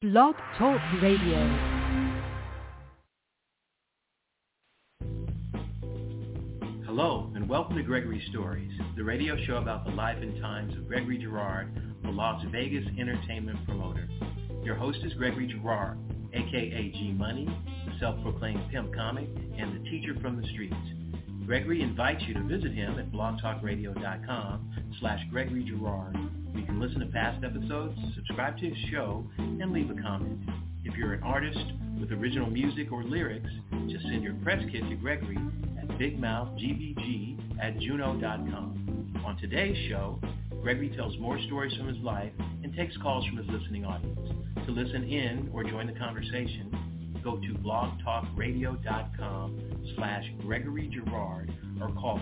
Blog Talk Radio. Hello, and welcome to Gregory Stories, the radio show about the life and times of Gregory Girard, the Las Vegas entertainment promoter. Your host is Gregory Girard, a.k.a. G-Money, the self-proclaimed pimp comic, and the teacher from the streets. Gregory invites you to visit him at blogtalkradio.com/Gregory Girard. You can listen to past episodes, subscribe to his show, and leave a comment. If you're an artist with original music or lyrics, just send your press kit to Gregory at bigmouthgbg@juno.com. On today's show, Gregory tells more stories from his life and takes calls from his listening audience. To listen in or join the conversation, go to blogtalkradio.com/Gregory Girard or call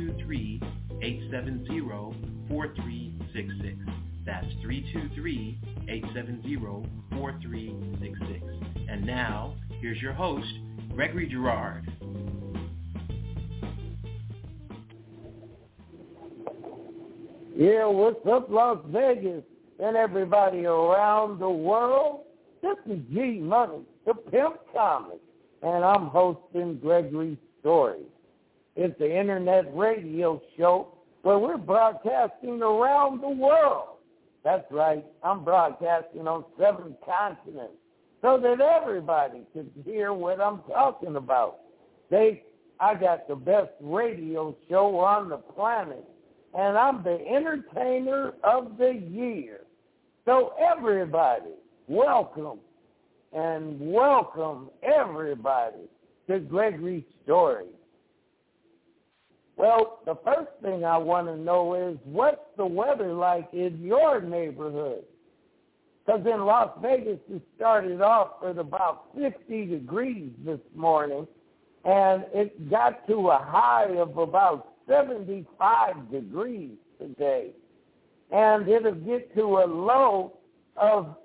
323-870-4366. That's 323-870-4366. And now, here's your host, Gregory Girard. Yeah, what's up, Las Vegas and everybody around the world? This is G-Money, the pimp comic, and I'm hosting Gregory Stories. It's the internet radio show where we're broadcasting around the world. That's right, I'm broadcasting on 7 continents so that everybody can hear what I'm talking about. I got the best radio show on the planet, and I'm the entertainer of the year. So everybody, welcome everybody to Gregory Stories. Well, the first thing I want to know is, what's the weather like in your neighborhood? Because in Las Vegas, it started off at about 50 degrees this morning, and it got to a high of about 75 degrees today. And it'll get to a low of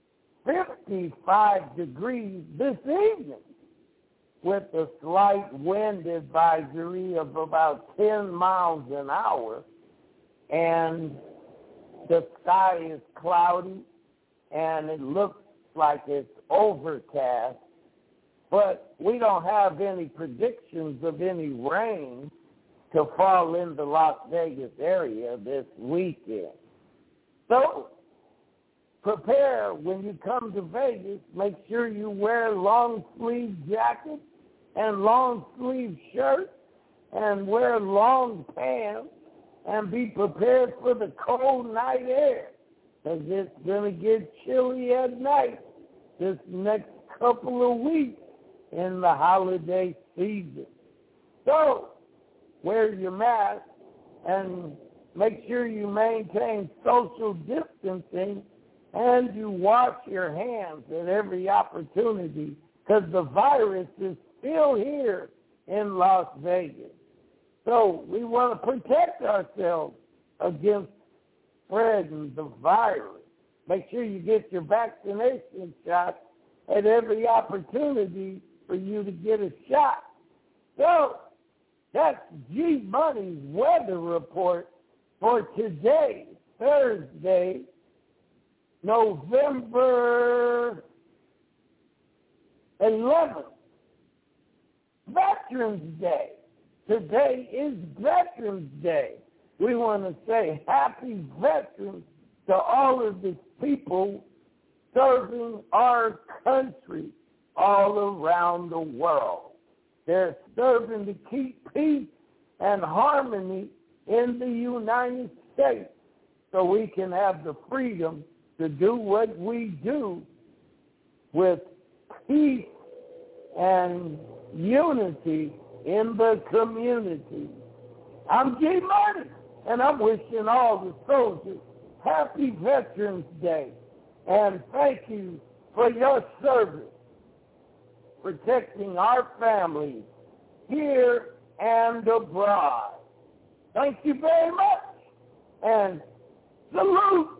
55 degrees this evening, with a slight wind advisory of about 10 miles an hour. And the sky is cloudy, and it looks like it's overcast. But we don't have any predictions of any rain to fall in the Las Vegas area this weekend. So prepare when you come to Vegas. Make sure you wear long-sleeve jackets and long-sleeve shirts and wear long pants and be prepared for the cold night air, because it's going to get chilly at night this next couple of weeks in the holiday season. So wear your mask and make sure you maintain social distancing, and you wash your hands at every opportunity, because the virus is still here in Las Vegas. So we want to protect ourselves against spreading the virus. Make sure you get your vaccination shot at every opportunity for you to get a shot. So that's G-Money's weather report for today, Thursday, November 11th, Veterans Day. Today is Veterans Day. We want to say happy veterans to all of the people serving our country all around the world. They're serving to keep peace and harmony in the United States so we can have the freedom to do what we do with peace and unity in the community. I'm G-Money, and I'm wishing all the soldiers happy Veterans Day. And thank you for your service, protecting our families here and abroad. Thank you very much. And salute,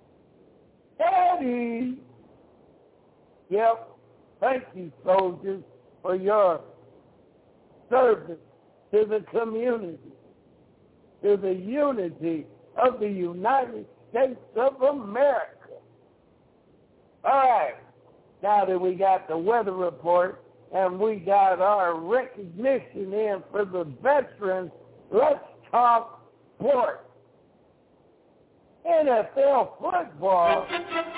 Eddie. Yep. Thank you, soldiers, for your service to the community, to the unity of the United States of America. All right, now that we got the weather report and we got our recognition in for the veterans, let's talk sports. NFL football.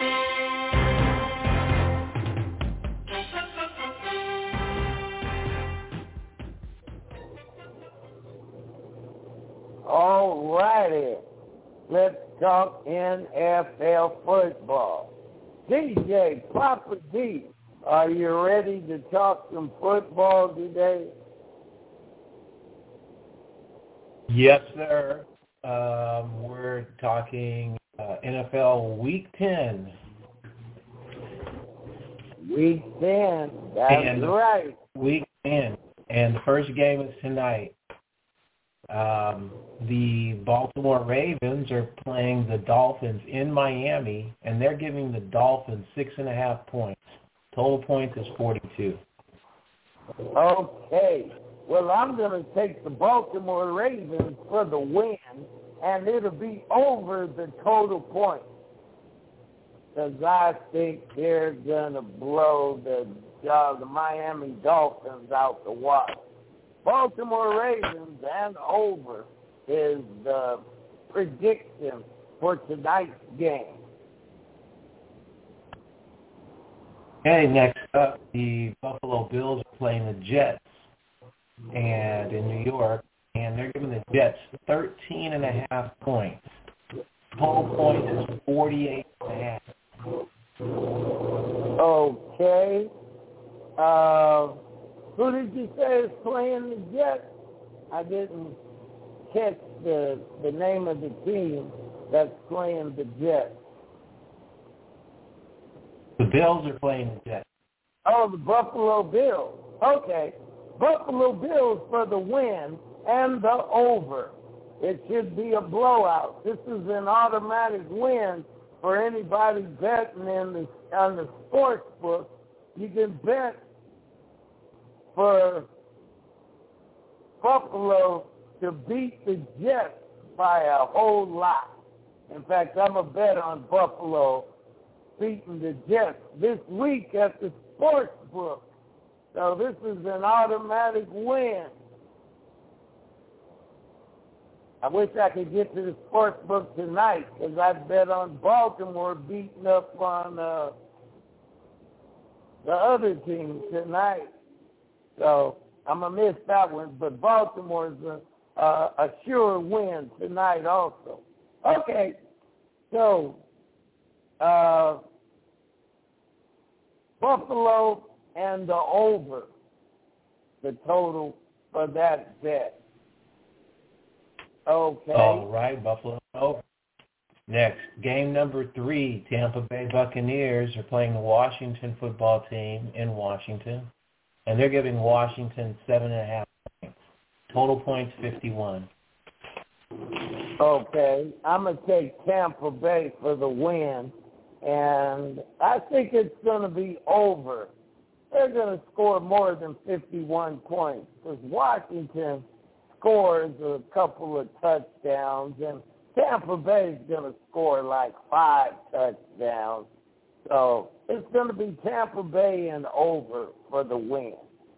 All righty. Let's talk NFL football. DJ, Papa D, are you ready to talk some football today? Yes, sir. We're talking NFL Week 10. Week 10, that's right. Week 10. And the first game is tonight. The Baltimore Ravens are playing the Dolphins in Miami, and they're giving the Dolphins 6.5 points. Total points is 42. Okay. Well, I'm going to take the Baltimore Ravens for the win, and it'll be over the total points. Because I think they're going to blow the Miami Dolphins out the water. Baltimore Ravens and over is the prediction for tonight's game. Okay, next up, the Buffalo Bills are playing the Jets and in New York, and they're giving the Jets 13.5 points. Total points is 48.5. Okay. Who did you say is playing the Jets? I didn't catch the name of the team that's playing the Jets. The Bills are playing the Jets. Oh, the Buffalo Bills. Okay. Buffalo Bills for the win and the over. It should be a blowout. This is an automatic win for anybody betting on the sports book. You can bet for Buffalo to beat the Jets by a whole lot. In fact, I'm a bet on Buffalo beating the Jets this week at the sports book. So this is an automatic win. I wish I could get to the sports book tonight because I'd bet on Baltimore beating up on the other team tonight. So I'm going to miss that one, but Baltimore's a sure win tonight also. Okay, so Buffalo and the over, the total for that bet. Okay. All right, Buffalo over. Next, game number 3, Tampa Bay Buccaneers are playing the Washington football team in Washington, and they're giving Washington 7.5 points. Total points 51. Okay, I'm going to take Tampa Bay for the win, and I think it's going to be over. They're going to score more than 51 points because Washington scores a couple of touchdowns, and Tampa Bay is going to score like 5 touchdowns. So it's going to be Tampa Bay and over for the win.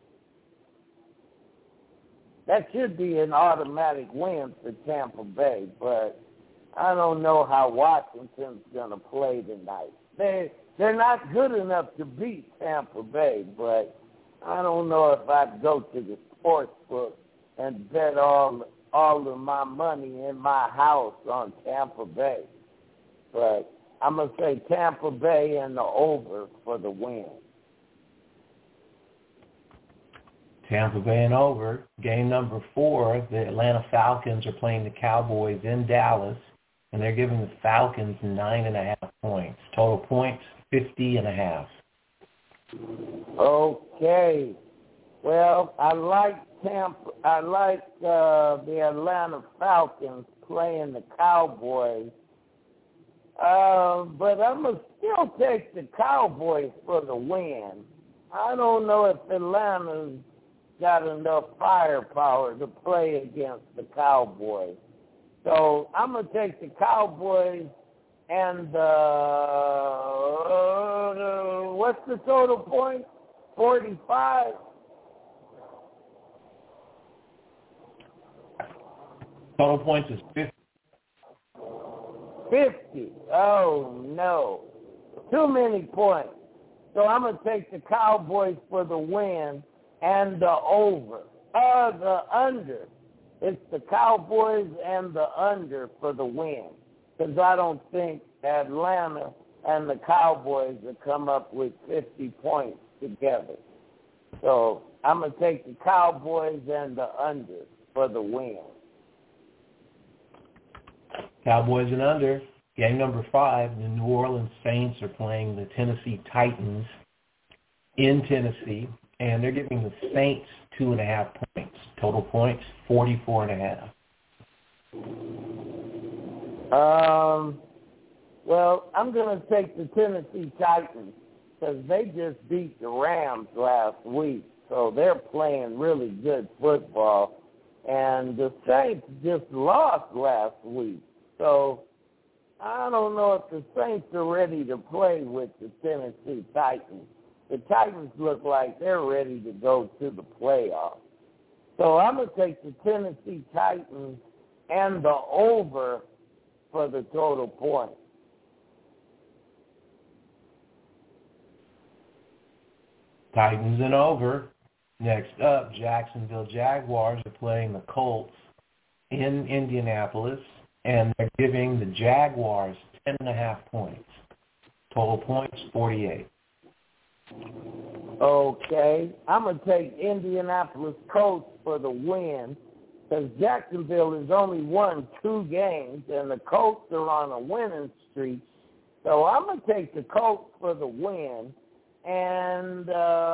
That should be an automatic win for Tampa Bay, but I don't know how Washington's going to play tonight. They're not good enough to beat Tampa Bay, but I don't know if I'd go to the sports book and bet all of my money in my house on Tampa Bay. But I'm going to say Tampa Bay and the over for the win. Tampa Bay and over. Game number 4, the Atlanta Falcons are playing the Cowboys in Dallas, and they're giving the Falcons 9.5 points. Total points 50.5. Okay. Well, I like the Atlanta Falcons playing the Cowboys. But I'm going to still take the Cowboys for the win. I don't know if Atlanta's got enough firepower to play against the Cowboys. So I'm going to take the Cowboys and what's the total point? 45. Total points is 50. 50. Oh, no. Too many points. So I'm going to take the Cowboys for the win and the over. The under. It's the Cowboys and the under for the win. Because I don't think Atlanta and the Cowboys will come up with 50 points together. So I'm going to take the Cowboys and the under for the win. Cowboys and under. Game number 5, the New Orleans Saints are playing the Tennessee Titans in Tennessee, and they're giving the Saints 2.5 points. Total points, 44.5. Well, I'm going to take the Tennessee Titans because they just beat the Rams last week, so they're playing really good football. And the Saints just lost last week, so I don't know if the Saints are ready to play with the Tennessee Titans. The Titans look like they're ready to go to the playoffs. So I'm going to take the Tennessee Titans and the over for the total point. Titans and over. Next up, Jacksonville Jaguars are playing the Colts in Indianapolis, and they're giving the Jaguars 10.5 points. Total points, 48. Okay. I'm going to take Indianapolis Colts for the win because Jacksonville has only won 2 games, and the Colts are on a winning streak. So I'm going to take the Colts for the win, and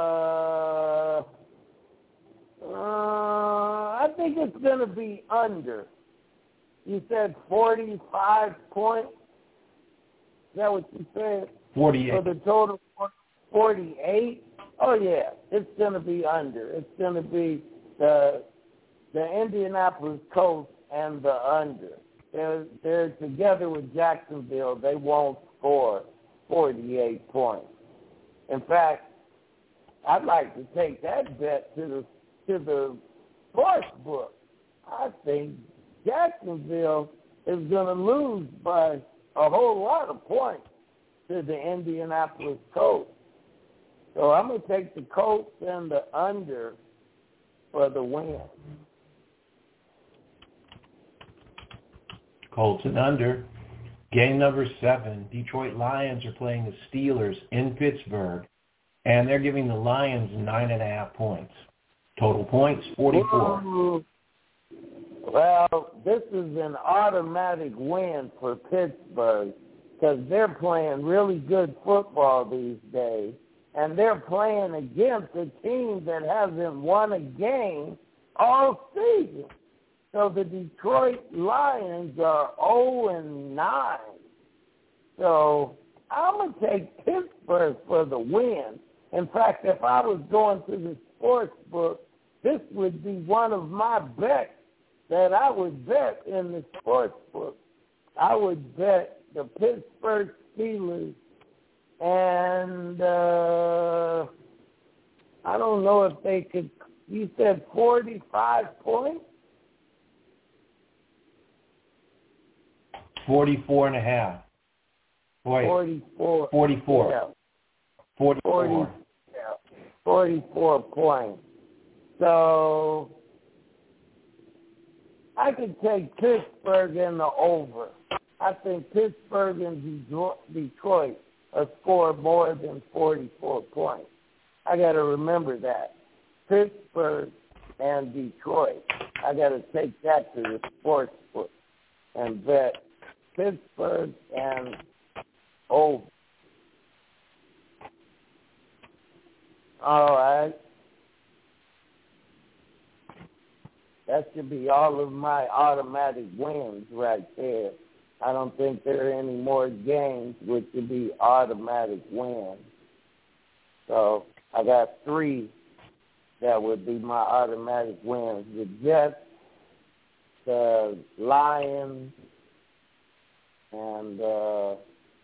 I think it's going to be under. You said 45 points? Is that what you said? 48. For the total 48? Oh, yeah. It's going to be under. It's going to be the Indianapolis Colts and the under. They're together with Jacksonville. They won't score 48 points. In fact, I'd like to take that bet to the sports book. I think Jacksonville is going to lose by a whole lot of points to the Indianapolis Colts. So I'm going to take the Colts and the under for the win. Colts and under. Game number 7, Detroit Lions are playing the Steelers in Pittsburgh, and they're giving the Lions 9.5 points. Total points, 44. Ooh. Well, this is an automatic win for Pittsburgh because they're playing really good football these days, and they're playing against a team that hasn't won a game all season. So the Detroit Lions are 0-9. So I'm going to take Pittsburgh for the win. In fact, if I was going to the sports book, this would be one of my bets that I would bet in the sports book. I would bet the Pittsburgh Steelers, and I don't know if they could. You said 45 points? 44.5. Wait, 44. 44. Yeah. 44. 44 points. So I could take Pittsburgh in the over. I think Pittsburgh and Detroit will score more than 44 points. I got to remember that. Pittsburgh and Detroit. I got to take that to the sports book and bet Pittsburgh and over. All right. That should be all of my automatic wins right there. I don't think there are any more games which would be automatic wins. So I got 3 that would be my automatic wins. The Jets, the Lions, and the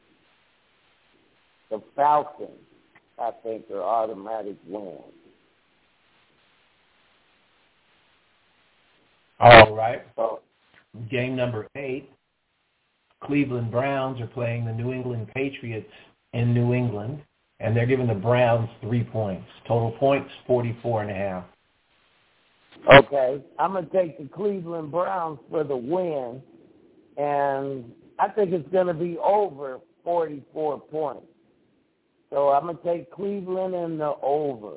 Falcons, I think, are automatic wins. All right. So, game number 8, Cleveland Browns are playing the New England Patriots in New England, and they're giving the Browns 3 points. Total points, 44.5. okay, I'm going to take the Cleveland Browns for the win, and I think it's going to be over 44 points. So I'm going to take Cleveland in the over.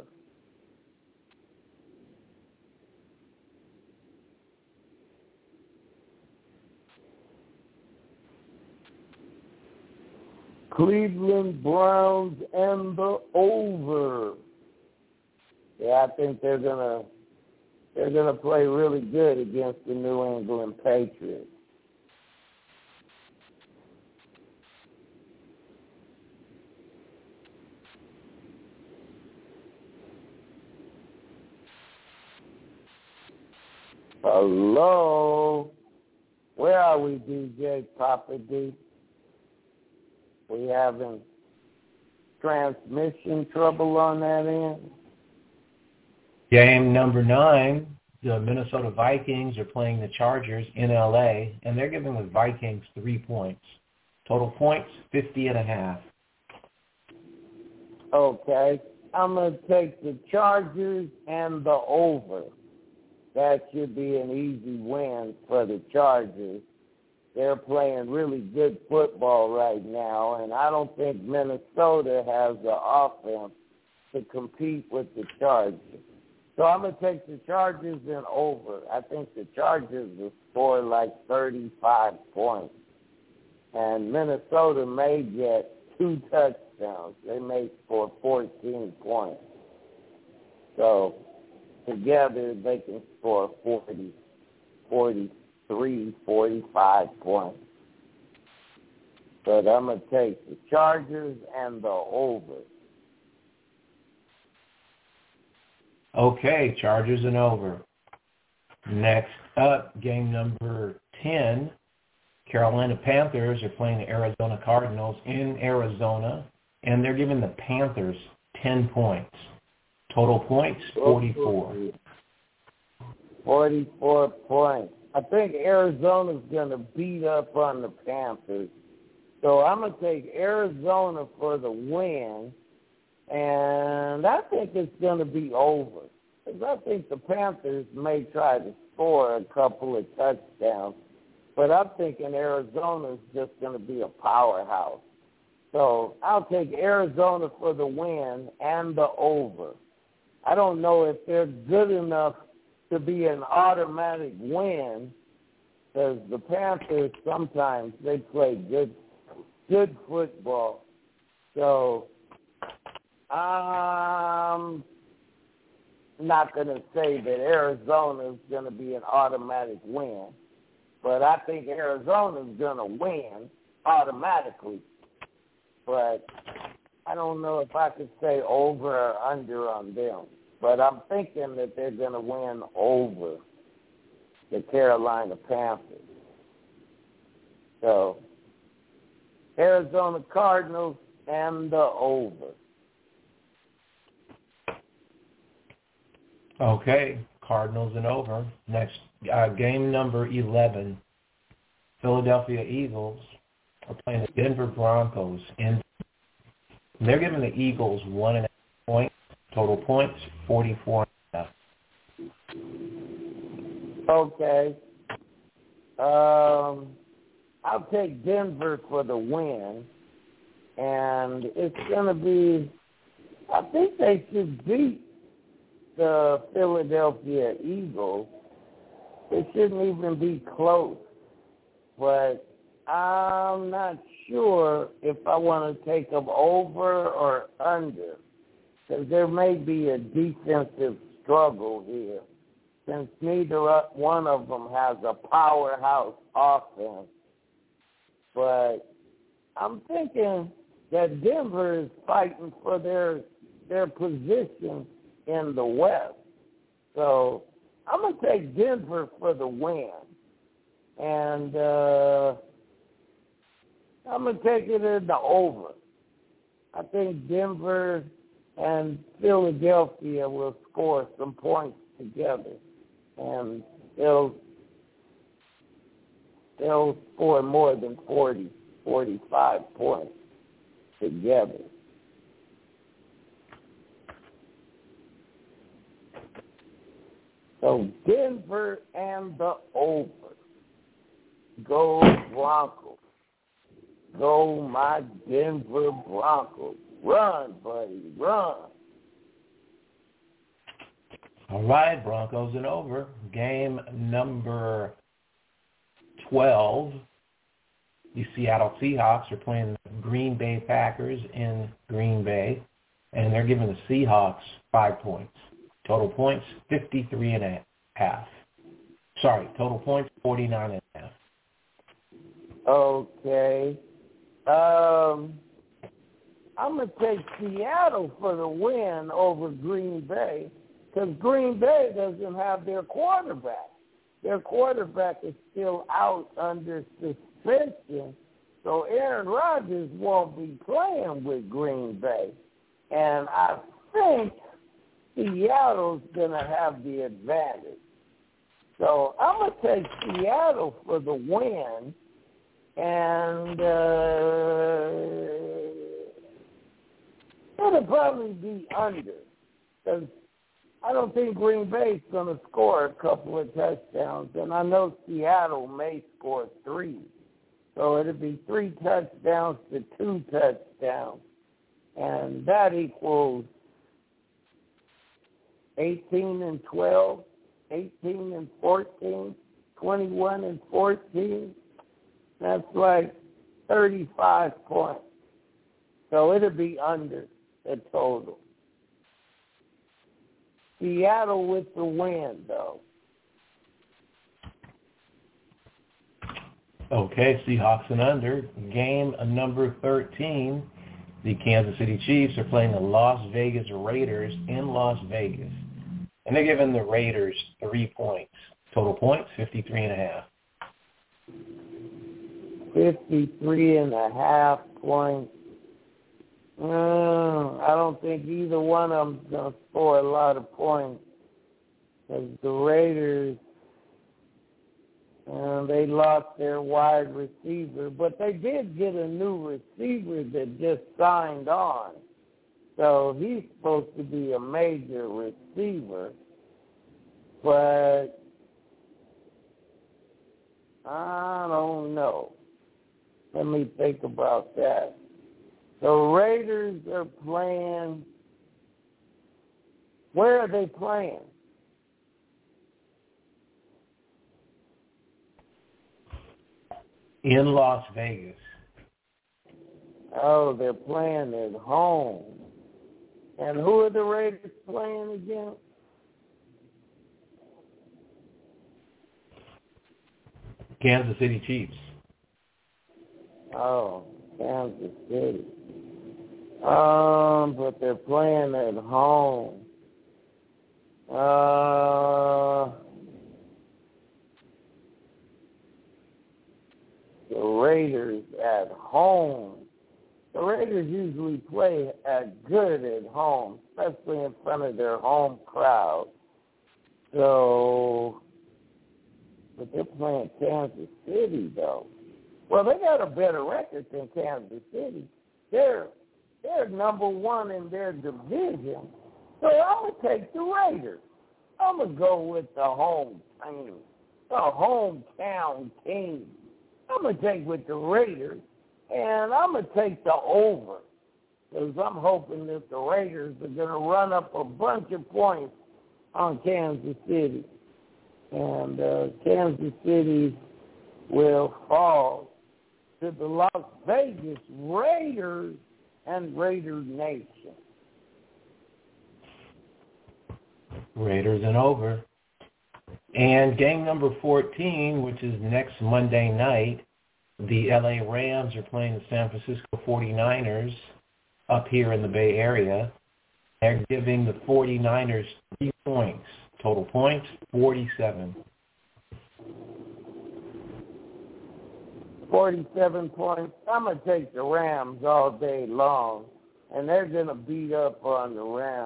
Cleveland Browns and the over. Yeah, I think they're gonna play really good against the New England Patriots. Hello, where are we, DJ Papa D? We having transmission trouble on that end? Game number 9, the Minnesota Vikings are playing the Chargers in L.A., and they're giving the Vikings 3 points. Total points, 50.5. Okay, I'm going to take the Chargers and the over. That should be an easy win for the Chargers. They're playing really good football right now, and I don't think Minnesota has the offense to compete with the Chargers. So I'm going to take the Chargers in over. I think the Chargers will score like 35 points. And Minnesota may get 2 touchdowns. They may score 14 points. So together they can score 40, 43, 45 points. But I'm going to take the Chargers and the over. Okay, Chargers and over. Next up, game number 10, Carolina Panthers are playing the Arizona Cardinals in Arizona, and they're giving the Panthers 10 points. Total points, 44. 44 points. I think Arizona's going to beat up on the Panthers. So I'm going to take Arizona for the win, and I think it's going to be over. Because I think the Panthers may try to score a couple of touchdowns, but I'm thinking Arizona's just going to be a powerhouse. So I'll take Arizona for the win and the over. I don't know if they're good enough to be an automatic win, because the Panthers sometimes they play good football. So I'm not going to say that Arizona is going to be an automatic win, but I think Arizona is going to win automatically. But I don't know if I could say over or under on them. But I'm thinking that they're going to win over the Carolina Panthers. So Arizona Cardinals and the over. Okay, Cardinals and over. Next, game number 11, Philadelphia Eagles are playing the Denver Broncos. They're giving the Eagles 1.5 points. Total points, 44.5. Okay. I'll take Denver for the win, and it's going to be, I think they should beat the Philadelphia Eagles. It shouldn't even be close, but I'm not sure if I want to take them over or under, because there may be a defensive struggle here, since neither one of them has a powerhouse offense. But I'm thinking that Denver is fighting for their position in the West. So I'm going to take Denver for the win. And I'm going to take it in the over. I think Denver and Philadelphia will score some points together, and they'll score more than 40, 45 points together. So Denver and the over. Go Broncos. Go my Denver Broncos. Run, buddy, run. All right, Broncos and over. Game number 12. The Seattle Seahawks are playing the Green Bay Packers in Green Bay, and they're giving the Seahawks 5 points. Total points, 53.5. Sorry, total points, 49.5. Okay. I'm going to take Seattle for the win over Green Bay because Green Bay doesn't have their quarterback. Their quarterback is still out under suspension, so Aaron Rodgers won't be playing with Green Bay. And I think Seattle's going to have the advantage. So I'm going to take Seattle for the win, and it'll probably be under because I don't think Green Bay's going to score a couple of touchdowns, and I know Seattle may score 3. So it'll be 3 touchdowns to 2 touchdowns, and that equals 18-12, 18-14, 21-14. That's like 35 points. So it'll be under the total. Seattle with the win, though. Okay, Seahawks and under. Game number 13. The Kansas City Chiefs are playing the Las Vegas Raiders in Las Vegas. And they're giving the Raiders 3 points. Total points, 53.5. 53.5 points. I don't think either one of them's going to score a lot of points. Because the Raiders, they lost their wide receiver. But they did get a new receiver that just signed on. So he's supposed to be a major receiver. But I don't know. Let me think about that. The Raiders are playing. Where are they playing? In Las Vegas. Oh, they're playing at home. And who are the Raiders playing again? Kansas City Chiefs. Oh, Kansas City. But they're playing at home. The Raiders at home. The Raiders usually play good at home, especially in front of their home crowd. So, but they're playing Kansas City, though. Well, they got a better record than Kansas City. They're number 1 in their division. So I'm going to take the Raiders. I'm going to go with the home team, the hometown team. I'm going to take with the Raiders, and I'm going to take the over because I'm hoping that the Raiders are going to run up a bunch of points on Kansas City. And Kansas City will fall to the Las Vegas Raiders and Raider Nation. Raiders and over. And game number 14, which is next Monday night, the LA Rams are playing the San Francisco 49ers up here in the Bay Area. They're giving the 49ers 3 points. Total points, 47. 47 points. I'm going to take the Rams all day long, and they're going to beat up on the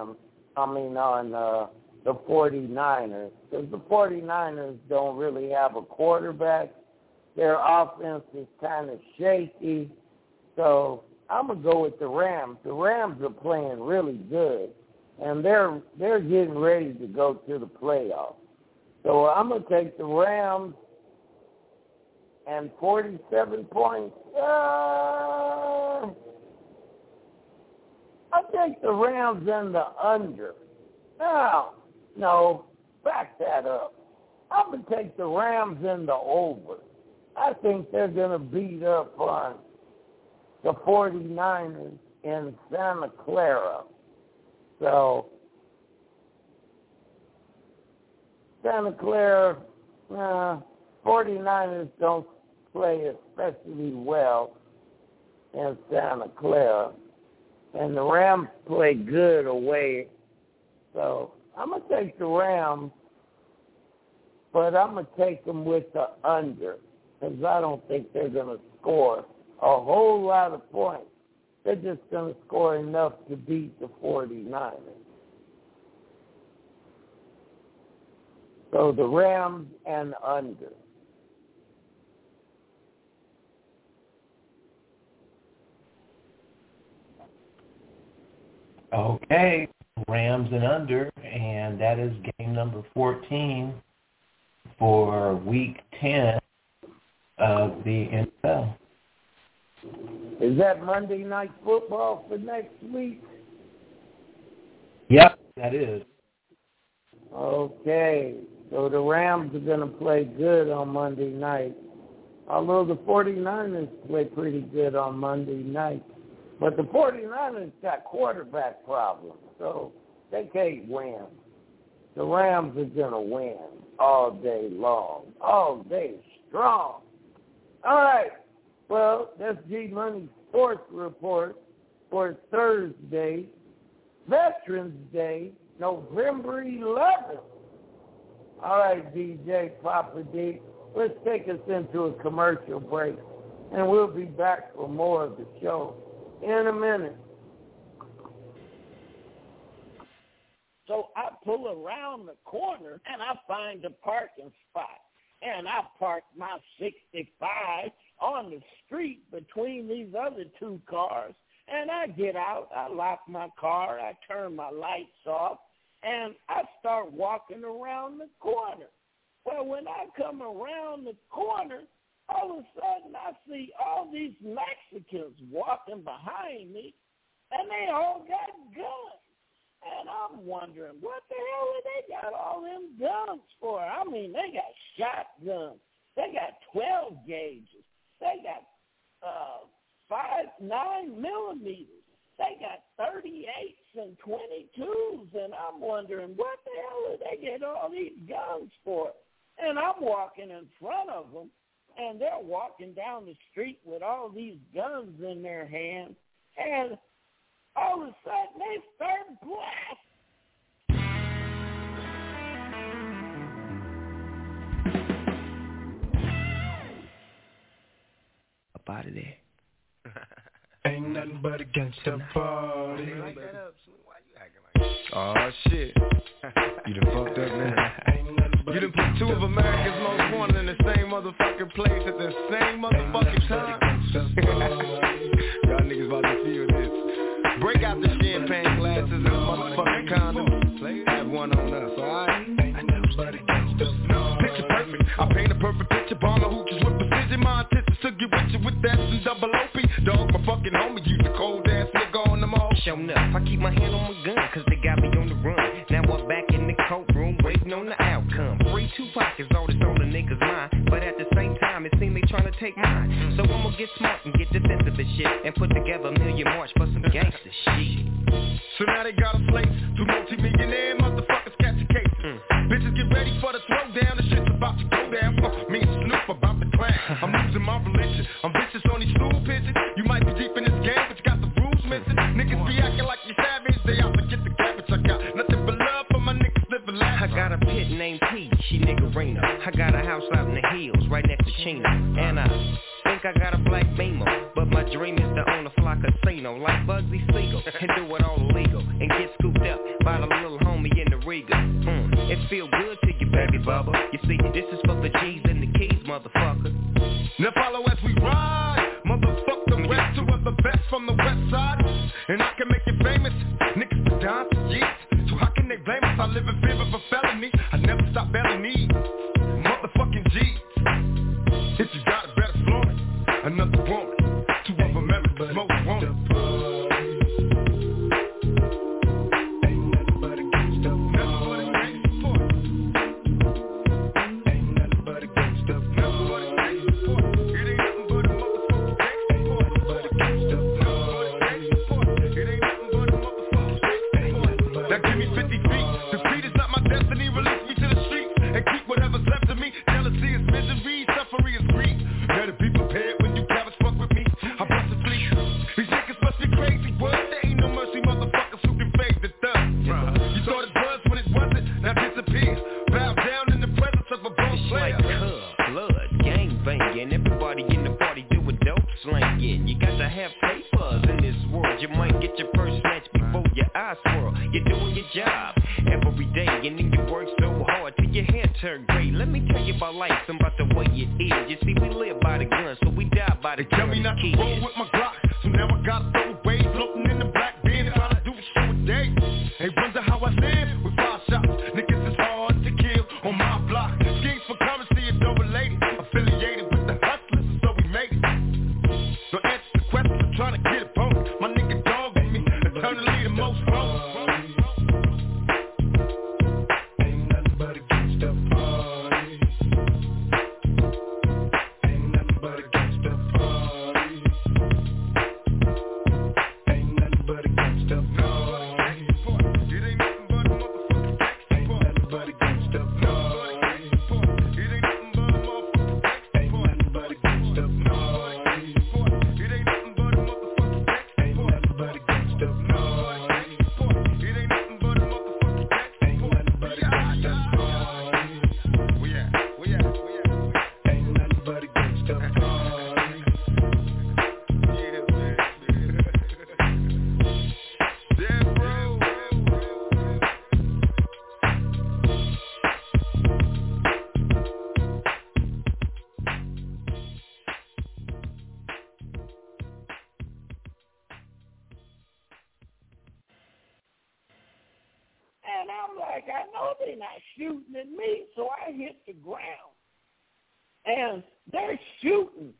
the 49ers, because the 49ers don't really have a quarterback. Their offense is kind of shaky, so I'm going to go with the Rams. The Rams are playing really good, and they're getting ready to go to the playoffs. So I'm going to take the Rams and 47 points. I'll take the Rams and the under. No, back that up. I'm going to take the Rams and the over. I think they're going to beat up on the 49ers in Santa Clara. So, Santa Clara, 49ers don't play especially well in Santa Clara. And the Rams play good away. So, I'm going to take the Rams, but I'm going to take them with the under, because I don't think they're going to score a whole lot of points. They're just going to score enough to beat the 49ers. So the Rams and under. Okay, Rams and under, and that is game number 14 for week 10 of the NFL. Is that Monday Night Football for next week? Yep, that is. Okay, so the Rams are going to play good on Monday night, although the 49ers play pretty good on Monday night. But the 49ers got quarterback problems, so they can't win. The Rams are going to win all day long, all day strong. All right, well, that's G-Money Sports Report for Thursday, Veterans Day, November 11th. All right, DJ Papa D, let's take us into a commercial break, and we'll be back for more of the show in a minute. So I pull around the corner, and I find a parking spot. And I park my 65 on the street between these other two cars. And I get out, I lock my car, I turn my lights off, and I start walking around the corner. Well, when I come around the corner, all of a sudden I see all these Mexicans walking behind me, and they all got guns. And I'm wondering, what the hell have they got all them guns for? I mean, they got shotguns. They got 12 gauges. They got 9 millimeters. They got 38s and 22s. And I'm wondering, what the hell did they get all these guns for? And I'm walking in front of them, and they're walking down the street with all these guns in their hands. And all of a sudden, they start blasting. Up out of there. Ain't nothing but a gangsta party. Why you acting like that? Oh, shit. You done fucked up now. You done put two of America's most wanted in the same motherfucking place at the same motherfucking time. Y'all niggas about to feel this. Break out the champagne glasses and motherfucking condoms. Have one on us, alright? Picture perfect. I paint a perfect picture. Bomb the hoochies with precision. My intentions to get richer with that and double OP. Dog, my fucking homie. Use a cold ass nigga on them all. Showing up. I keep my hand on my gun, cause they got me on the run. Now I'm back in the courtroom waiting on the outcome. Free Tupac is all that's on the nigga's mind. But at the same time, it seems they trying to take mine. So I'ma get smart and get defensive and shit. And put together a million march for some gangster shit. So now they got a place. Two multi-millionaire motherfuckers catch a case. Bitches get ready for the throwdown. The shit's about to go down. Me and Snoop about to clash. I'm losing my religion. I'm vicious on these stool pigeons. You might be deep in this game, but you got the rules missing. Niggas be acting like you savage. They out to get the cabbage. I got nothing but love for my niggas living life. I got a pit named P. She niggerina. I got a house out in the hills right next to Chino. And I think I got a black Beamer, but my dream is to own a fly casino like Bugsy Siegel and do it all illegal and get scooped up by the little homie in the Riga. It feel good to you, baby bubba. You see, this is for the G's and the keys, motherfucker. Now follow as we ride, motherfuck the rest, two of the best from the west side, and I can make you famous. Niggas the dime for years, so how can they blame us? I live in fear of a felony. I never stop belly need motherfucking G's. If you got it, better flow it. Another woman, two of them members, smoke woman. Shooting at me, so I hit the ground. And they're shooting,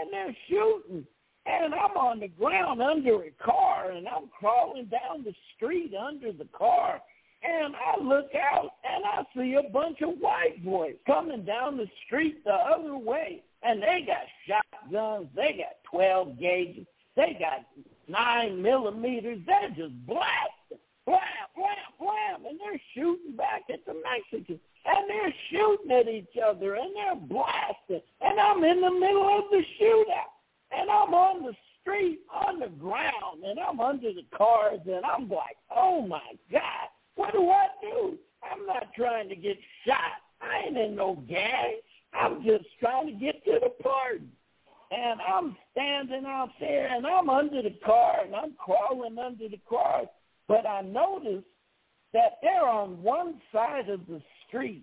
and I'm on the ground under a car, and I'm crawling down the street under the car, and I look out, and I see a bunch of white boys coming down the street the other way, and they got shotguns, they got 12 gauges, they got 9 millimeters, they're just blasting. Blam, blam, blam, and they're shooting back at the Mexicans, and they're shooting at each other, and they're blasting, and I'm in the middle of the shootout, and I'm on the street, on the ground, and I'm under the cars, and I'm like, oh, my God, what do I do? I'm not trying to get shot. I ain't in no gang. I'm just trying to get to the party. And I'm standing out there, and I'm under the car, and I'm crawling under the car. But I noticed that they're on one side of the street.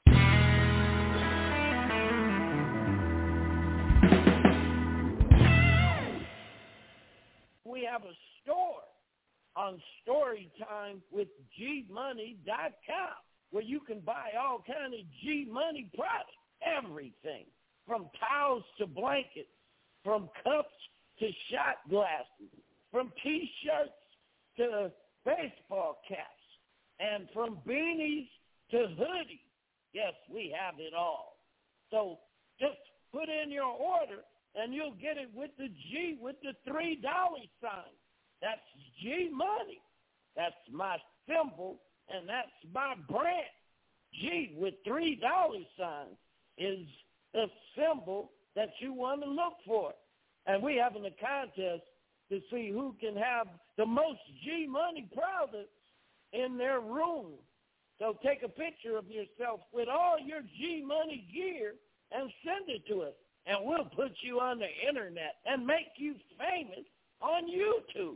We have a store on Storytime with GMoney.com where you can buy all kind of G-Money products, everything, from towels to blankets, from cups to shot glasses, from T-shirts to baseball caps, and from beanies to hoodies. Yes, we have it all. So just put in your order, and you'll get it with the G with the $3 sign. That's G-Money. That's my symbol, and that's my brand. G with $3 signs is the symbol that you want to look for. And we're having a contest to see who can have the most G-Money products in their room. So take a picture of yourself with all your G-Money gear and send it to us. and we'll put you on the internet and make you famous on YouTube.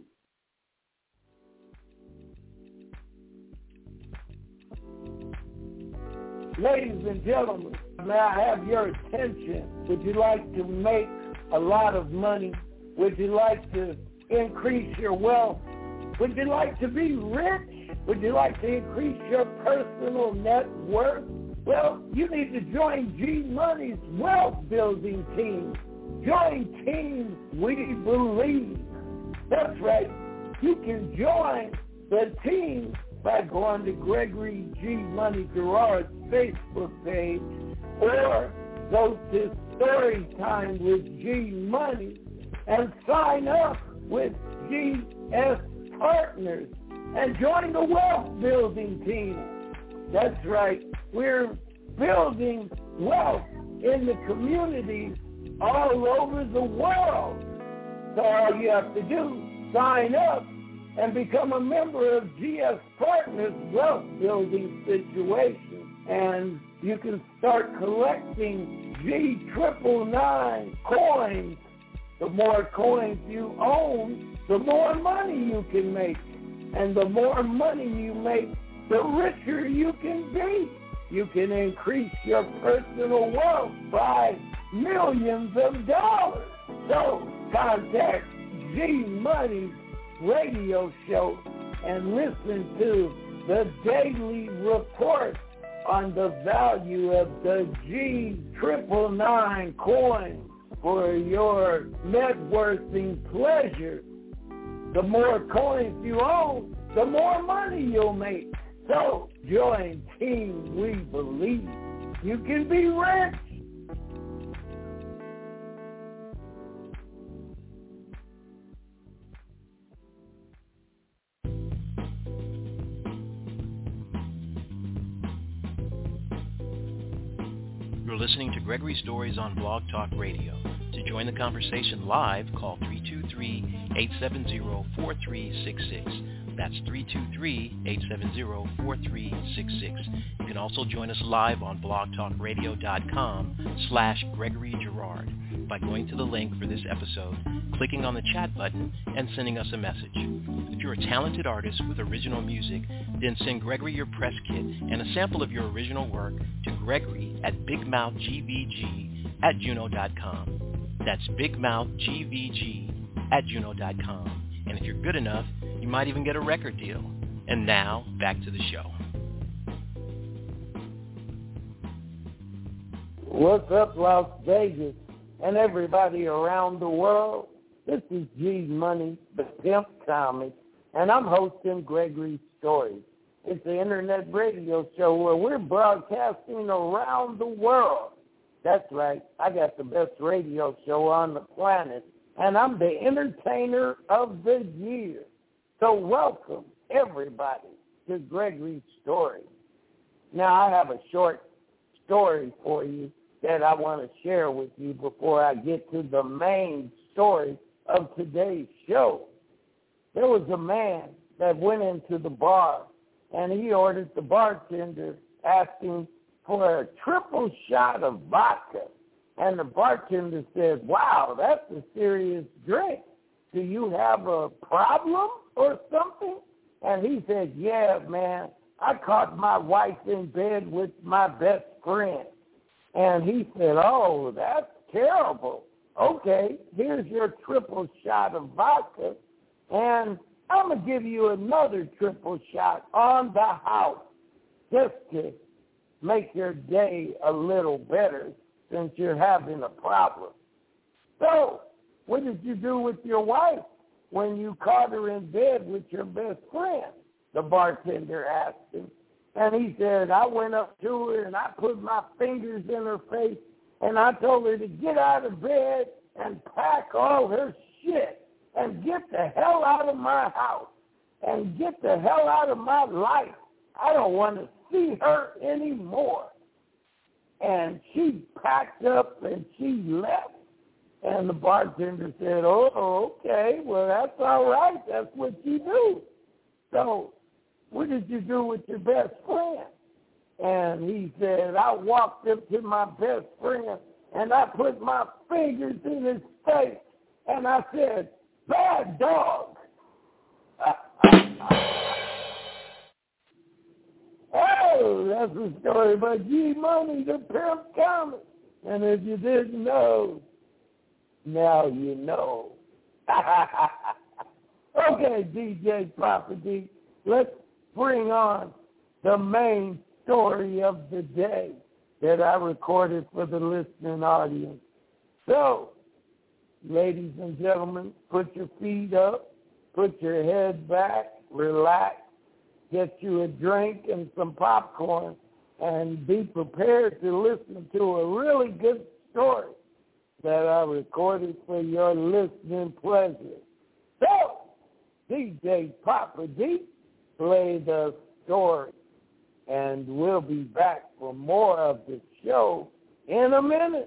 Ladies and gentlemen, may I have your attention? Would you like to make a lot of money? Would you like to increase your wealth? Would you like to be rich? Would you like to increase your personal net worth? Well, you need to join G Money's wealth building team. Join Team We Believe. That's right. You can join the team by going to Gregory G. Money Gerard's Facebook page or go to Storytime with G Money and sign up with GS Partners and join the wealth building team. That's right. We're building wealth in the communities all over the world. So all you have to do, sign up and become a member of GS Partners Wealth Building Situation. And you can start collecting G999 coins. The more coins you own, the more money you can make. And the more money you make, the richer you can be. You can increase your personal wealth by millions of dollars. So contact G Money's radio show and listen to the daily report on the value of the G999 coin for your net worthing pleasure. The more coins you own, the more money you'll make. So join Team We Believe. You can be rich. You're listening to Gregory Stories on Blog Talk Radio. To join the conversation live, call 323-870-4366. That's 323-870-4366. You can also join us live on blogtalkradio.com/Gregory Girard by going to the link for this episode, clicking on the chat button, and sending us a message. If you're a talented artist with original music, then send Gregory your press kit and a sample of your original work to Gregory at bigmouthgvg@juno.com. That's bigmouthgvg@juno.com. And if you're good enough, you might even get a record deal. And now, back to the show. What's up, Las Vegas, and everybody around the world? This is G Money, the Pimp Comic, and I'm hosting Gregory Stories. It's the internet radio show where we're broadcasting around the world. That's right. I got the best radio show on the planet, and I'm the entertainer of the year. So welcome, everybody, to Gregory's Story. Now, I have a short story for you that I want to share with you before I get to the main story of today's show. There was a man that went into the bar, and he ordered the bartender asking for a triple shot of vodka. And the bartender said, "Wow, that's a serious drink. Do you have a problem or something?" And he said, "Yeah, man, I caught my wife in bed with my best friend." And he said, "Oh, that's terrible. Okay, here's your triple shot of vodka, and I'm going to give you another triple shot on the house just to make your day a little better since you're having a problem." So, what did you do with your wife when you caught her in bed with your best friend? The bartender asked him. And he said, "I went up to her and I put my fingers in her face and I told her to get out of bed and pack all her shit and get the hell out of my house and get the hell out of my life. I don't want to see her anymore." And she packed up and she left. And the bartender said, "Oh, okay, well, that's all right. That's what you do. So what did you do with your best friend?" And he said, "I walked up to my best friend and I put my fingers in his face, and I said, "Bad dog." Oh, that's a story about G-Money, the Pimp Comic. And if you didn't know, now you know. Okay, DJ Papa D, let's bring on the main story of the day that I recorded for the listening audience. So, ladies and gentlemen, put your feet up, put your head back, relax, get you a drink and some popcorn, and be prepared to listen to a really good story that I recorded for your listening pleasure. So, DJ Papa D, play the story, and we'll be back for more of the show in a minute.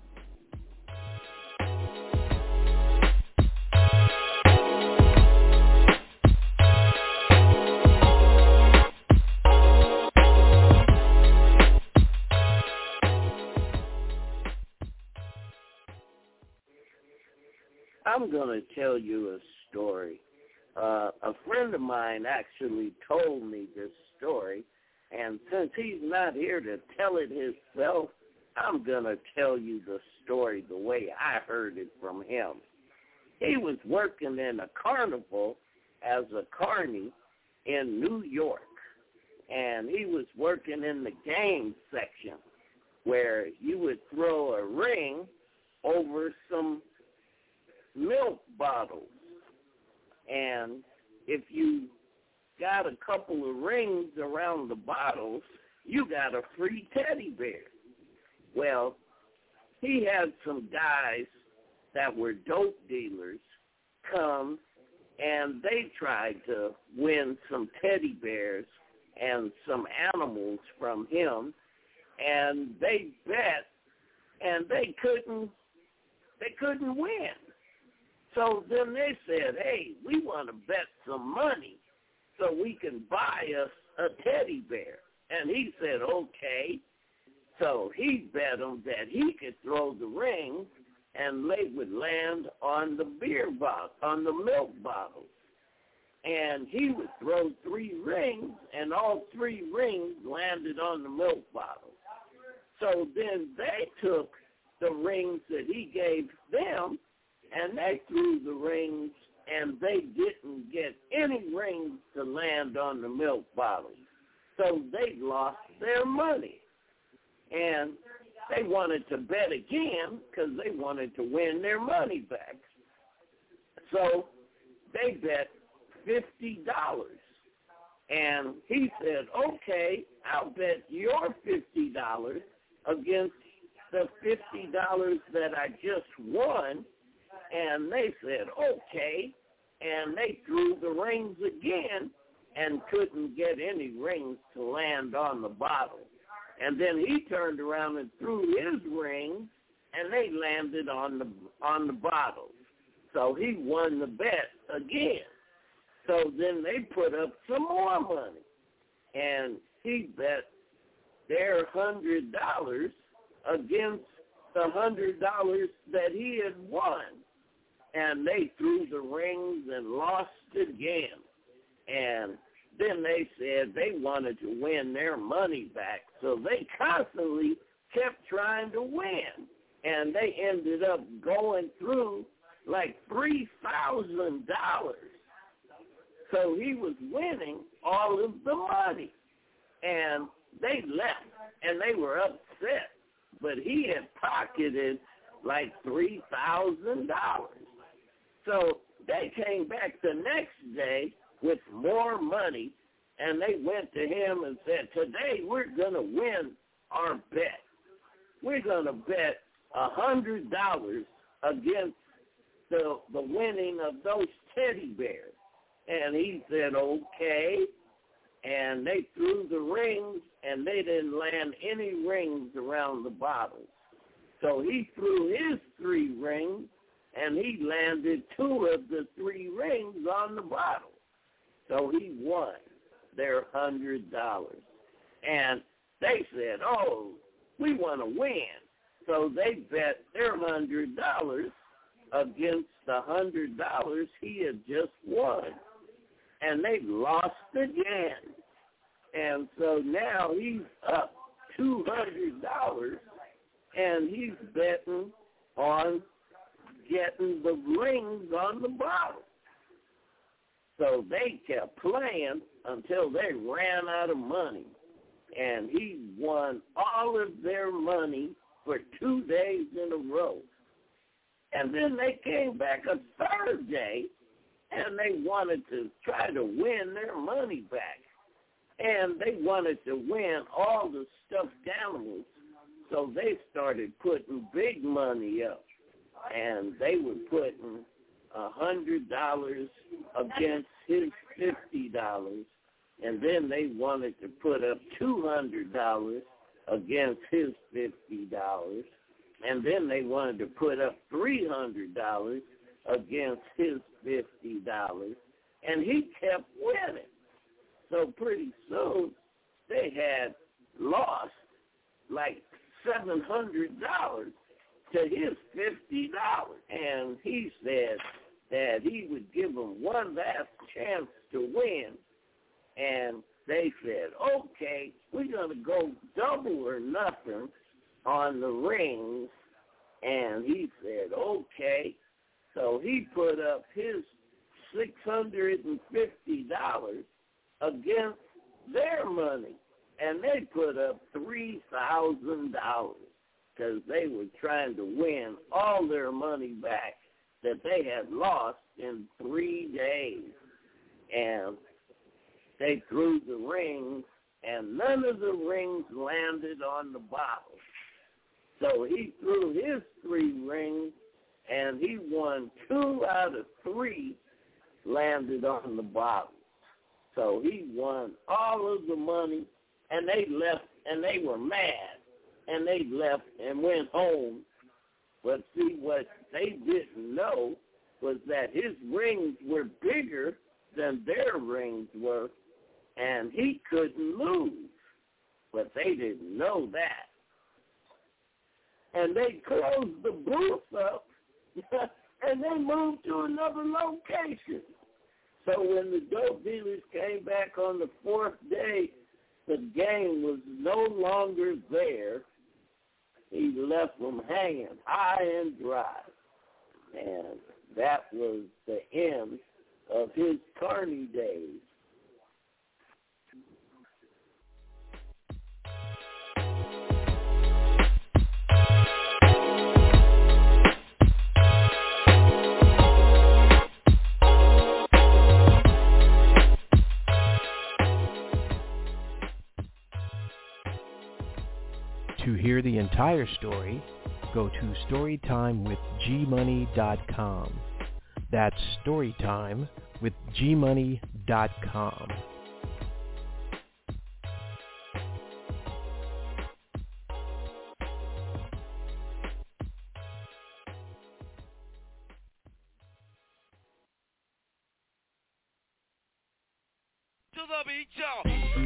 I'm going to tell you a story. A friend of mine actually told me this story, and since he's not here to tell it himself, I'm going to tell you the story the way I heard it from him. He was working in a carnival as a carny in New York, and he was working in the game section where you would throw a ring over some milk bottles, and if you got a couple of rings around the bottles, you got a free teddy bear. Well, he had some guys that were dope dealers come, and they tried to win some teddy bears and some animals from him, and they bet, and they couldn't win. So then they said, "Hey, we want to bet some money so we can buy us a teddy bear." And he said, "Okay." So he bet them that he could throw the ring and they would land on the beer bottle, on the milk bottles. And he would throw 3 rings, and all 3 rings landed on the milk bottle. So then they took the rings that he gave them, and they threw the rings, and they didn't get any rings to land on the milk bottles. So they lost their money. And they wanted to bet again because they wanted to win their money back. So they bet $50. And he said, "Okay, I'll bet your $50 against the $50 that I just won." And they said, "Okay." And they threw the rings again and couldn't get any rings to land on the bottle. And then he turned around and threw his rings, and they landed on the bottles. So he won the bet again. So then they put up some more money, and he bet their $100 against the $100 that he had won. And they threw the rings and lost again. And then they said they wanted to win their money back, so they constantly kept trying to win. And they ended up going through like $3,000. So he was winning all of the money. And they left, and they were upset. But he had pocketed like $3,000. So they came back the next day with more money, and they went to him and said, "Today we're going to win our bet. We're going to bet $100 against the winning of those teddy bears." And he said, "Okay." And they threw the rings, and they didn't land any rings around the bottles. So he threw his 3 rings, and he landed 2 of the 3 rings on the bottle. So he won their $100. And they said, "Oh, we want to win." So they bet their $100 against the $100 he had just won. And they lost again. And so now he's up $200, and he's betting on getting the rings on the bottle. So they kept playing until they ran out of money. And he won all of their money for 2 days in a row. And then they came back a third day, and they wanted to try to win their money back. And they wanted to win all the stuffed animals, so they started putting big money up. And they were putting $100 against his $50, and then they wanted to put up $200 against his $50, and then they wanted to put up $300 against his $50, and he kept winning. So pretty soon they had lost like $700 to his $50, and he said that he would give them one last chance to win. And they said, okay, we're going to go double or nothing on the rings. And he said, okay. So he put up his $650 against their money. And they put up $3,000 because they were trying to win all their money back that they had lost in 3 days. And they threw the rings, and none of the rings landed on the bottle. So he threw his 3 rings, and he won 2 out of 3 landed on the bottle. So he won all of the money, and they left, and they were mad, and they left and went home. But see, what they didn't know was that his rings were bigger than their rings were, and he couldn't lose. But they didn't know that. And they closed the booth up, and they moved to another location. So when the dope dealers came back on the 4th day, the game was no longer there. He left them hanging high and dry. And that was the end of his carny days. To hear the entire story, go to storytimewithgmoney.com. That's storytimewithgmoney.com. To the beat, y'all.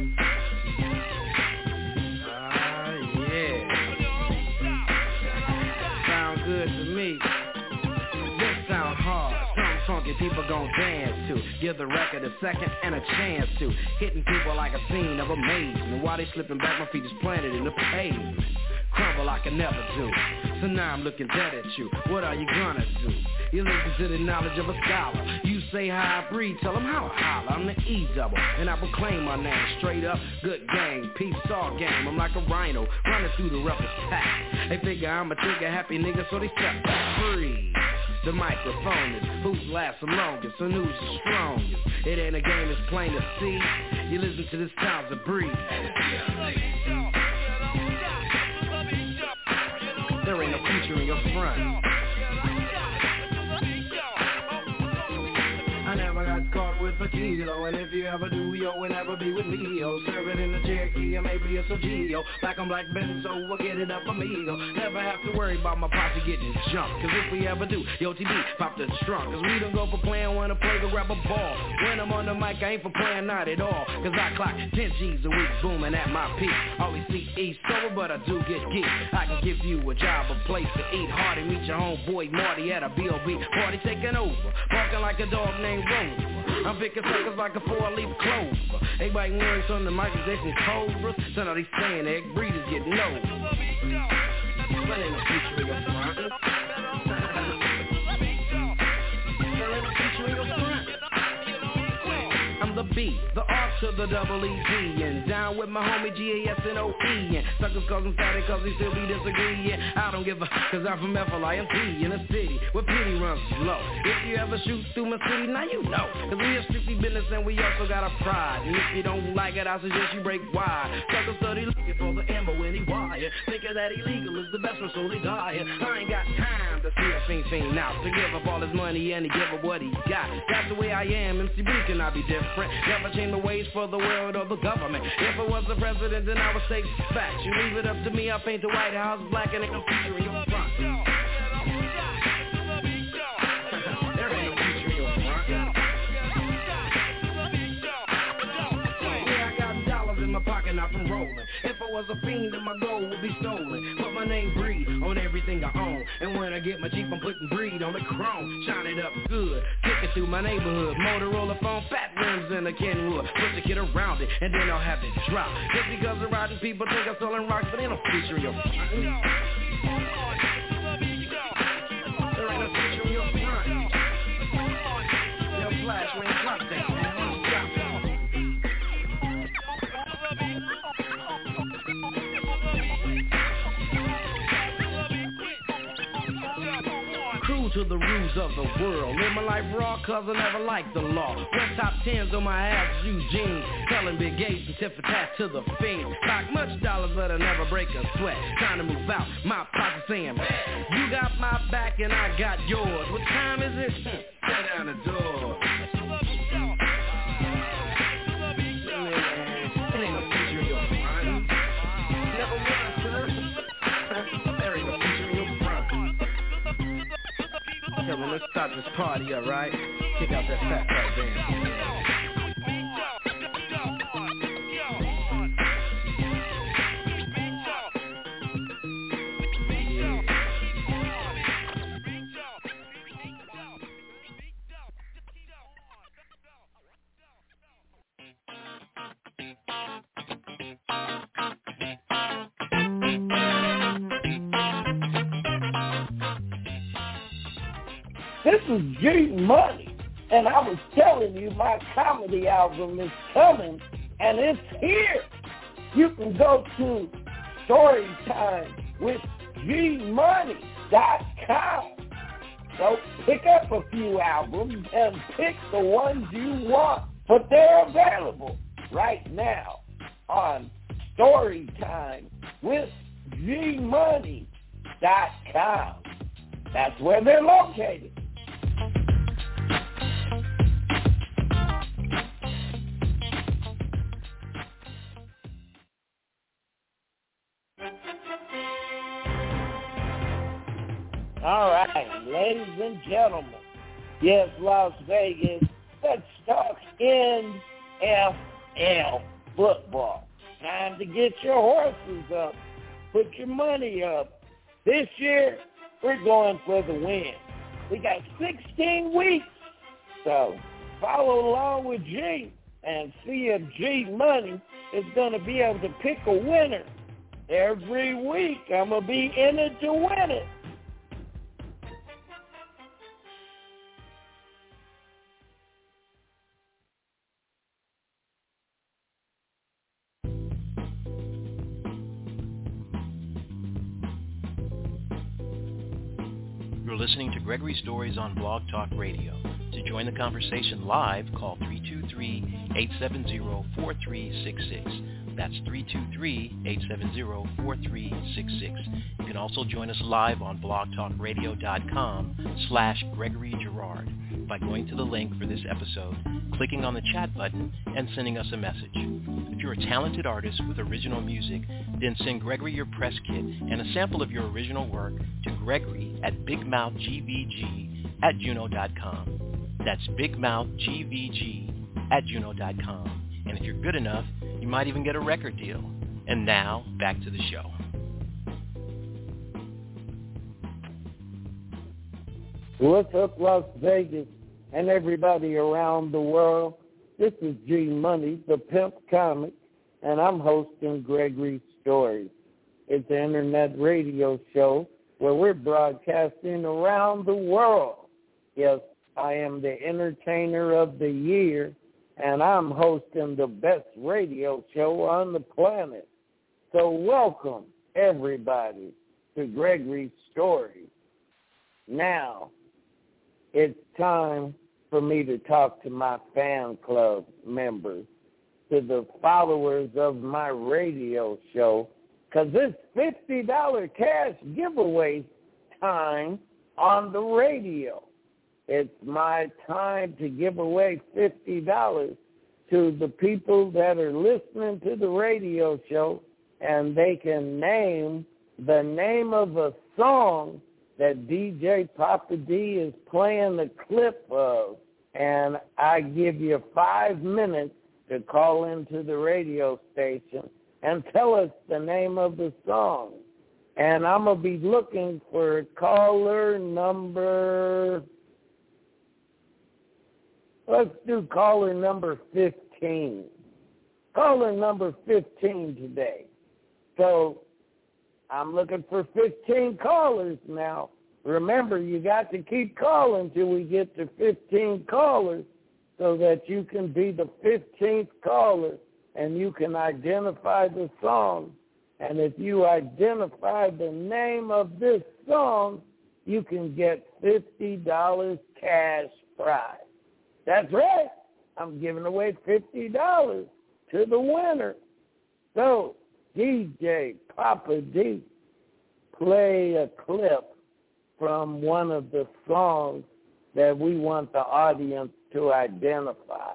Good to me. This sound hard, something funky people gon' dance to. Give the record a second and a chance to. Hitting people like a scene of amazement. While they slipping back, my feet is planted in the pavement. Crumble like I never do. So now I'm looking dead at you. What are you gonna do? You listen to the knowledge of a scholar. You say how I breathe, tell them how I holler. I'm the E-double, and I proclaim my name. Straight up, good gang, peace, all game. I'm like a rhino, running through the roughest pack. They figure I'm a trigger happy nigga, so they step back. Breathe. The microphone is who's lasts the longest and who's the strongest. It ain't a game, it's plain to see. You listen to this sounds of breeze. There ain't no future in your front. I never got caught with per kilo. And if you ever do, yo, and ever be with me, yo, serve it in the Cherokee or maybe it's a Geo. Black on black Benzo, we'll get it up amigo. Never have to worry about my posse getting jumped. Cause if we ever do, yo, TB, pop the trunk. Cause we don't go for playing, wanna play to grab a ball. When I'm on the mic, I ain't for playing, not at all. Cause I clock 10 G's a week, booming at my peak. Always see East sober, but I do get geek. I can give you a job, a place to eat. Hardy, meet your homeboy Marty at a B.O.B. party taking over. Barking like a dog named Rover. I'm picking suckers like a 4-leaf clover. Everybody works on the mic, they some cobras. So now they saying egg breeders getting over. But ain't no future in your front. There ain't no future in your front. I'm the B, the R to the double E-D, and down with my homie G-A-S-N-O-E, and suckers cause I'm static cause they still be disagreeing. I don't give a cause I'm from F-L-I-M-P in a city where pity runs slow. If you ever shoot through my city, now you know. Cause we are strictly business and we also got a pride. And if you don't like it, I suggest you break wide. Suckers study looking for the ammo anywhere. Thinking that illegal is the best one, so they die. I ain't got time to see a fiend out. To give up all his money and to give up what he got. That's the way I am, MC B cannot be different. Never change the ways for the world or the government. If I was the president, then I would state facts. You leave it up to me, I'll paint the White House black and it can feature in your front. There ain't no feature in your front. Yeah, I got dollars in my pocket, not from rolling. If I was a fiend, then my gold would be stolen. Put my name Breed on everything I own. And when I get my Jeep, I'm putting Breed on the chrome. Shine it up good, kicking through my neighborhood. Motorola phone, fat rims in a Kenwood. Put the kid around it, and then I'll have it drop. Just because the riding people think I'm selling rocks, but they don't feature in your front. There ain't no feature in your front. Your flash ring drop that. To the rules of the world. Live my life raw cause I never liked the law. West top 10s on my ass, Eugene. Telling big Gates and tip for tat to the fiends. Stock much dollars but I never break a sweat. Time to move out, my pocket saying, you got my back and I got yours. What time is it? Tear down the door. Yeah, well, let's start this party up, right? Kick out that fat band. This is G Money, and I was telling you my comedy album is coming, and it's here. You can go to StorytimeWithGMoney.com. So pick up a few albums and pick the ones you want, but they're available right now on StorytimeWithGMoney.com. That's where they're located. All right, ladies and gentlemen, yes, Las Vegas, let's talk NFL football. Time to get your horses up, put your money up. This year, we're going for the win. We got 16 weeks, so follow along with G and see if G Money is going to be able to pick a winner. Every week, I'm going to be in it to win it. You're listening to Gregory Stories on Blog Talk Radio. To join the conversation live, call 323-870-4366. That's 323-870-4366. You can also join us live on blogtalkradio.com/Gregory Girard by going to the link for this episode, clicking on the chat button, and sending us a message. If you're a talented artist with original music, then send Gregory your press kit and a sample of your original work to Gregory at bigmouthgvg@juno.com. That's bigmouthgvg@juno.com. And if you're good enough, you might even get a record deal. And now, back to the show. What's up, Las Vegas, and everybody around the world? This is G Money, the Pimp Comic, and I'm hosting Gregory Stories. It's an internet radio show where we're broadcasting around the world. Yes, I am the Entertainer of the Year, and I'm hosting the best radio show on the planet. So welcome, everybody, to Gregory Stories. Now, it's time for me to talk to my fan club members, to the followers of my radio show, because it's $50 cash giveaway time on the radio. It's my time to give away $50 to the people that are listening to the radio show, and they can name the name of a song that DJ Papa D is playing the clip of. And I give you 5 minutes to call into the radio station and tell us the name of the song. And I'm going to be looking for caller number, let's do caller number 15. Caller number 15 today. So I'm looking for 15 callers now. Remember, you got to keep calling till we get to 15 callers so that you can be the 15th caller and you can identify the song. And if you identify the name of this song, you can get $50 cash prize. That's right. I'm giving away $50 to the winner. So, DJ Papa D, play a clip from one of the songs that we want the audience to identify.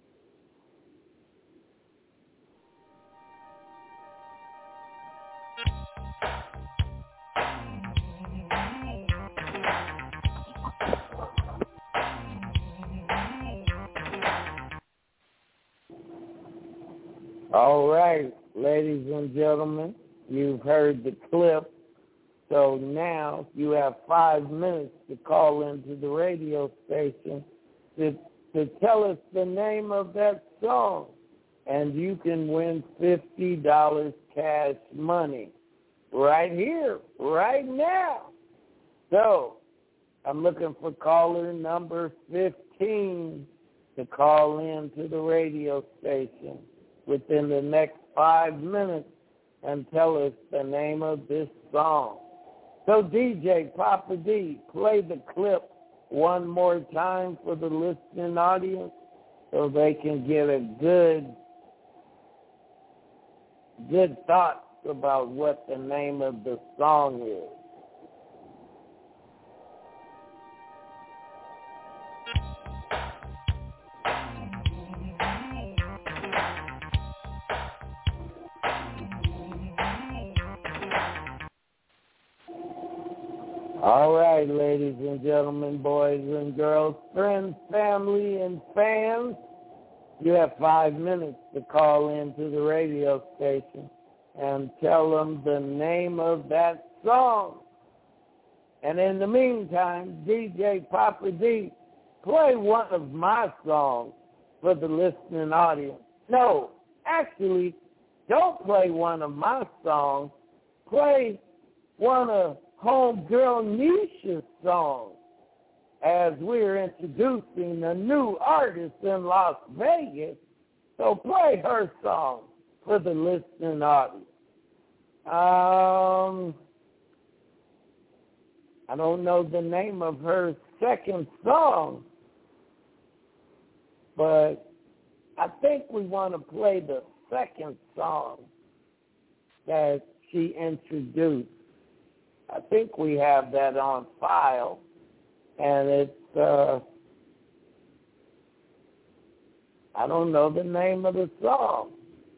All right, ladies and gentlemen, you've heard the clip. So now you have 5 minutes to call into the radio station to tell us the name of that song. And you can win $50 cash money right here, right now. So I'm looking for caller number 15 to call into the radio station within the next 5 minutes and tell us the name of this song. So DJ Papa D, play the clip one more time for the listening audience so they can get a good thoughts about what the name of the song is. All right, ladies and gentlemen, boys and girls, friends, family, and fans, you have 5 minutes to call into the radio station and tell them the name of that song. And in the meantime, DJ Papa D, play one of my songs for the listening audience. No, actually, don't play one of my songs. Play one of Homegirl Nisha's songs, as we're introducing a new artist in Las Vegas. So play her song for the listening audience. I don't know the name of her second song, but I think we want to play the second song that she introduced. I think we have that on file, and it's, I don't know the name of the song.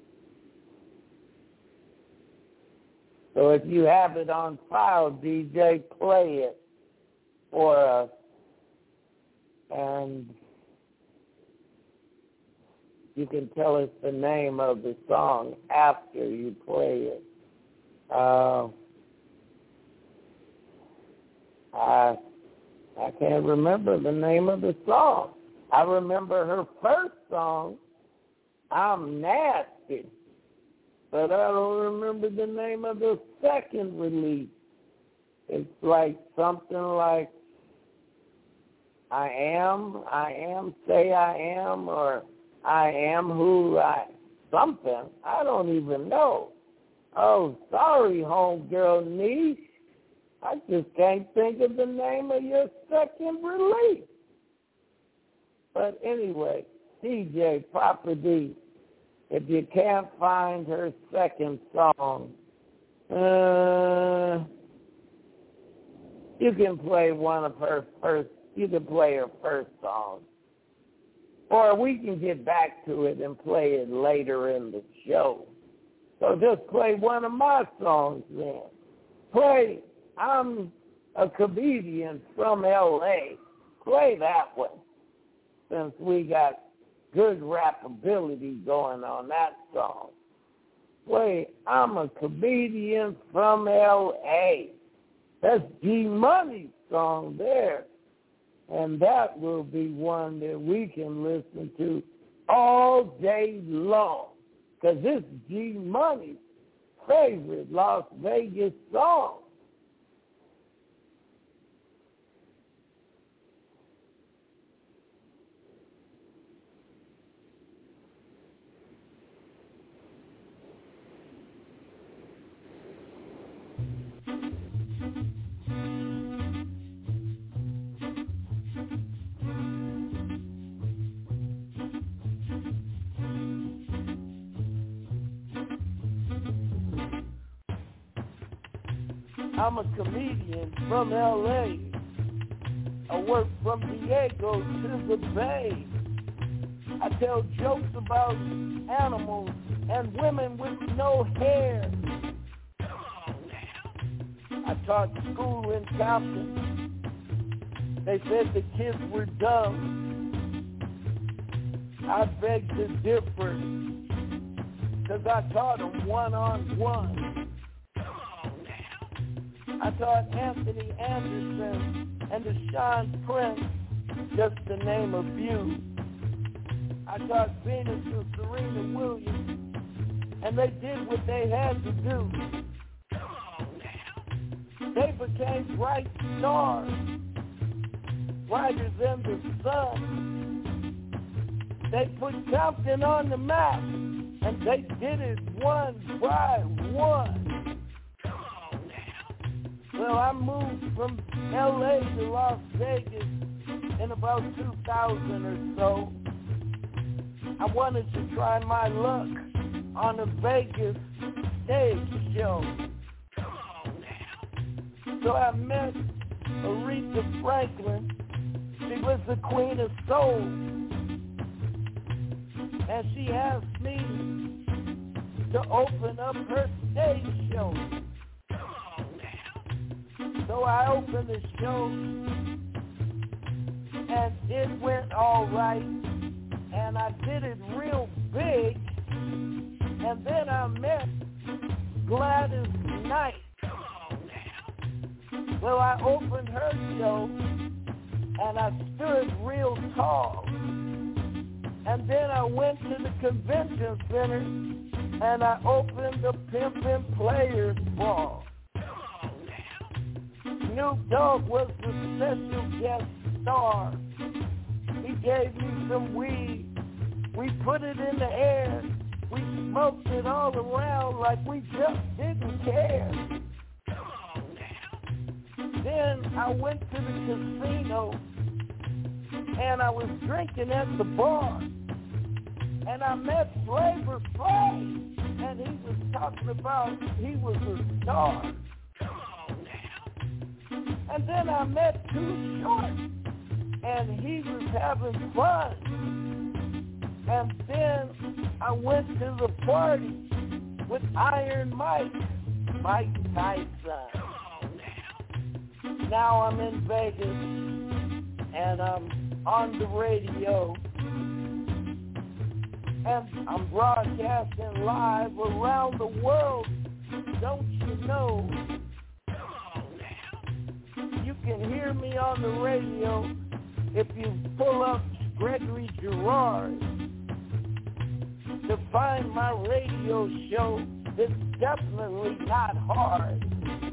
So if you have it on file, DJ, play it for us. And you can tell us the name of the song after you play it. I can't remember the name of the song. I remember her first song, I'm Nasty, but I don't remember the name of the second release. It's like something like I am, say I am, or I am who I, something. I don't even know. Oh, sorry, homegirl niece. I just can't think of the name of your second release. But anyway, DJ Papa D, if you can't find her second song, you can play one of her first, you can play her first song. Or we can get back to it and play it later in the show. So just play one of my songs then. Play I'm a Comedian from L.A. Play that one, since we got good rappability going on that song. Play I'm a Comedian from L.A. That's G-Money's song there. And that will be one that we can listen to all day long, because it's G-Money's favorite Las Vegas song. I'm a comedian from L.A. I work from Diego to the Bay. I tell jokes about animals and women with no hair. I taught school in Compton. They said the kids were dumb. I beg to differ, because I taught them one-on-one. I taught Anthony Anderson and Deshaun Prince, just to name a few. I taught Venus and Serena Williams, and they did what they had to do. They became bright stars, brighter than the sun. They put Compton on the map, and they did it one by one. Well, I moved from L.A. to Las Vegas in about 2000 or so. I wanted to try my luck on a Vegas stage show. So I met Aretha Franklin. She was the queen of soul. And she asked me to open up her stage show. So I opened the show, and it went all right, and I did it real big, and then I met Gladys Knight. Well, I opened her show, and I stood real tall, and then I went to the convention center, and I opened the Pimpin' Players Ball. Snoop Dogg was the special guest star. He gave me some weed. We put it in the air. We smoked it all around like we just didn't care. Then then I went to the casino, and I was drinking at the bar, and I met Flavor Flav, and he was talking about he was a star. And then I met Too Short, and he was having fun. And then I went to the party with Iron Mike Tyson. Now I'm in Vegas, and I'm on the radio, and I'm broadcasting live around the world. Don't you know? You can hear me on the radio if you pull up Gregory Girard to find my radio show. It's definitely not hard.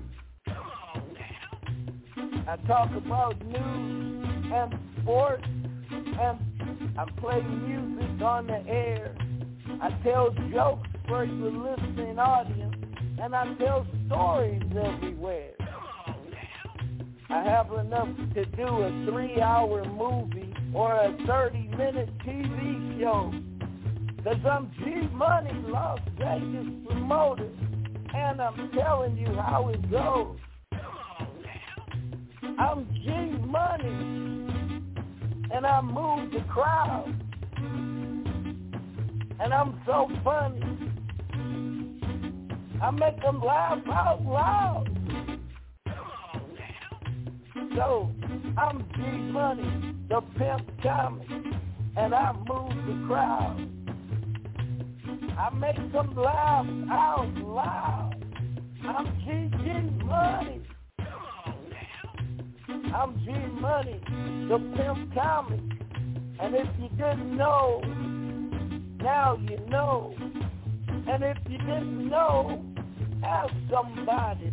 I talk about news and sports, and I play music on the air. I tell jokes for the listening audience, and I tell stories everywhere. I have enough to do a 3-hour movie or a 30-minute TV show, because I'm G-Money, Las Vegas promoter, and I'm telling you how it goes. I'm G-Money, and I move the crowd, and I'm so funny. I make them laugh out loud. So, I'm G-Money, the pimp comic, and I move the crowd. I make them laugh out loud. I'm G-Money. I'm G-Money, the pimp comic. And if you didn't know, now you know. And if you didn't know, ask somebody.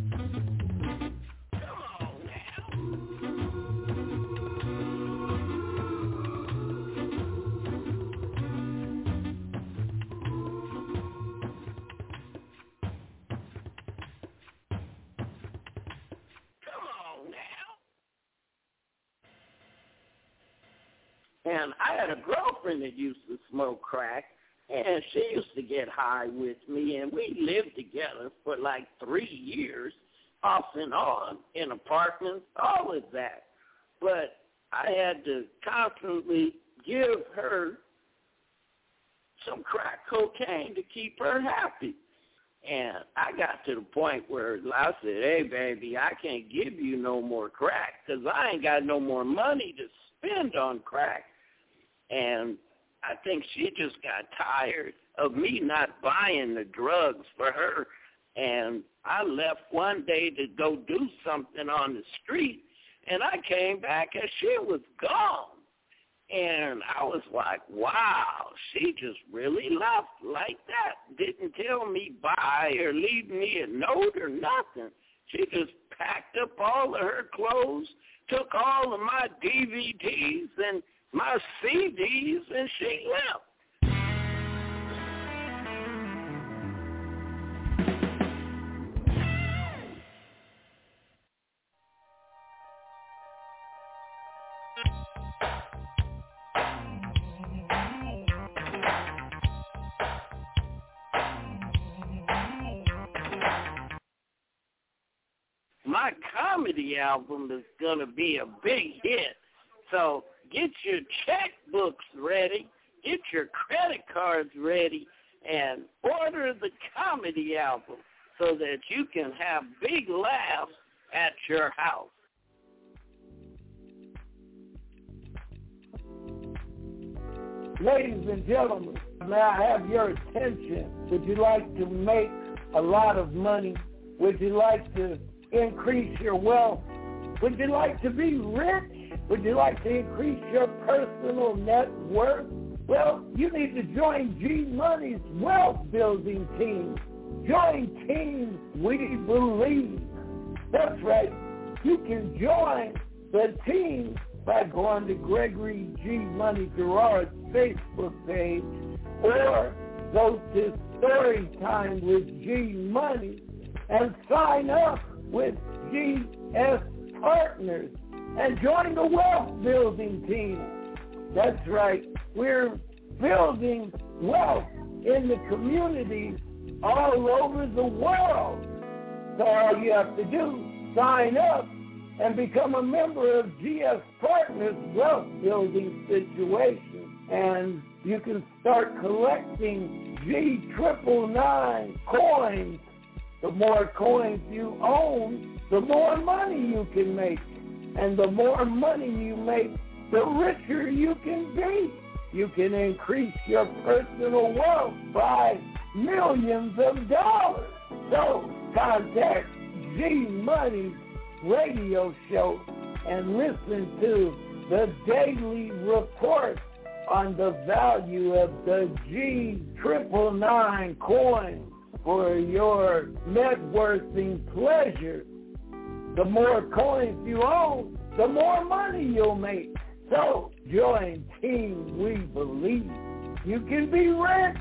And I had a girlfriend that used to smoke crack, and she used to get high with me, and we lived together for like 3 years, off and on, in apartments, all of that. But I had to constantly give her some crack cocaine to keep her happy. And I got to the point where I said, hey, baby, I can't give you no more crack because I ain't got no more money to spend on crack. And I think she just got tired of me not buying the drugs for her. And I left one day to go do something on the street, and I came back and she was gone. And I was like, wow, she just really left like that. Didn't tell me bye or leave me a note or nothing. She just packed up all of her clothes, took all of my DVDs and my CDs, and she left. My comedy album is going to be a big hit, so get your checkbooks ready, get your credit cards ready, and order the comedy album so that you can have big laughs at your house. Ladies and gentlemen, may I have your attention? Would you like to make a lot of money? Would you like to increase your wealth? Would you like to be rich? Would you like to increase your personal net worth? Well, you need to join G-Money's wealth building team. Join Team We Believe. That's right. You can join the team by going to Gregory G. Money Girard's Facebook page, or go to Storytime with G Money and sign up with GS partners and join the wealth building team. That's right. We're building wealth in the communities all over the world. So all you have to do, sign up and become a member of GS Partners Wealth Building Situation. And you can start collecting G999 coins. The more coins you own, the more money you can make. And the more money you make, the richer you can be. You can increase your personal wealth by millions of dollars. So contact G-Money's radio show and listen to the daily report on the value of the G999 coin for your networking pleasure. The more coins you own, the more money you'll make. So join Team We Believe. You can be rich.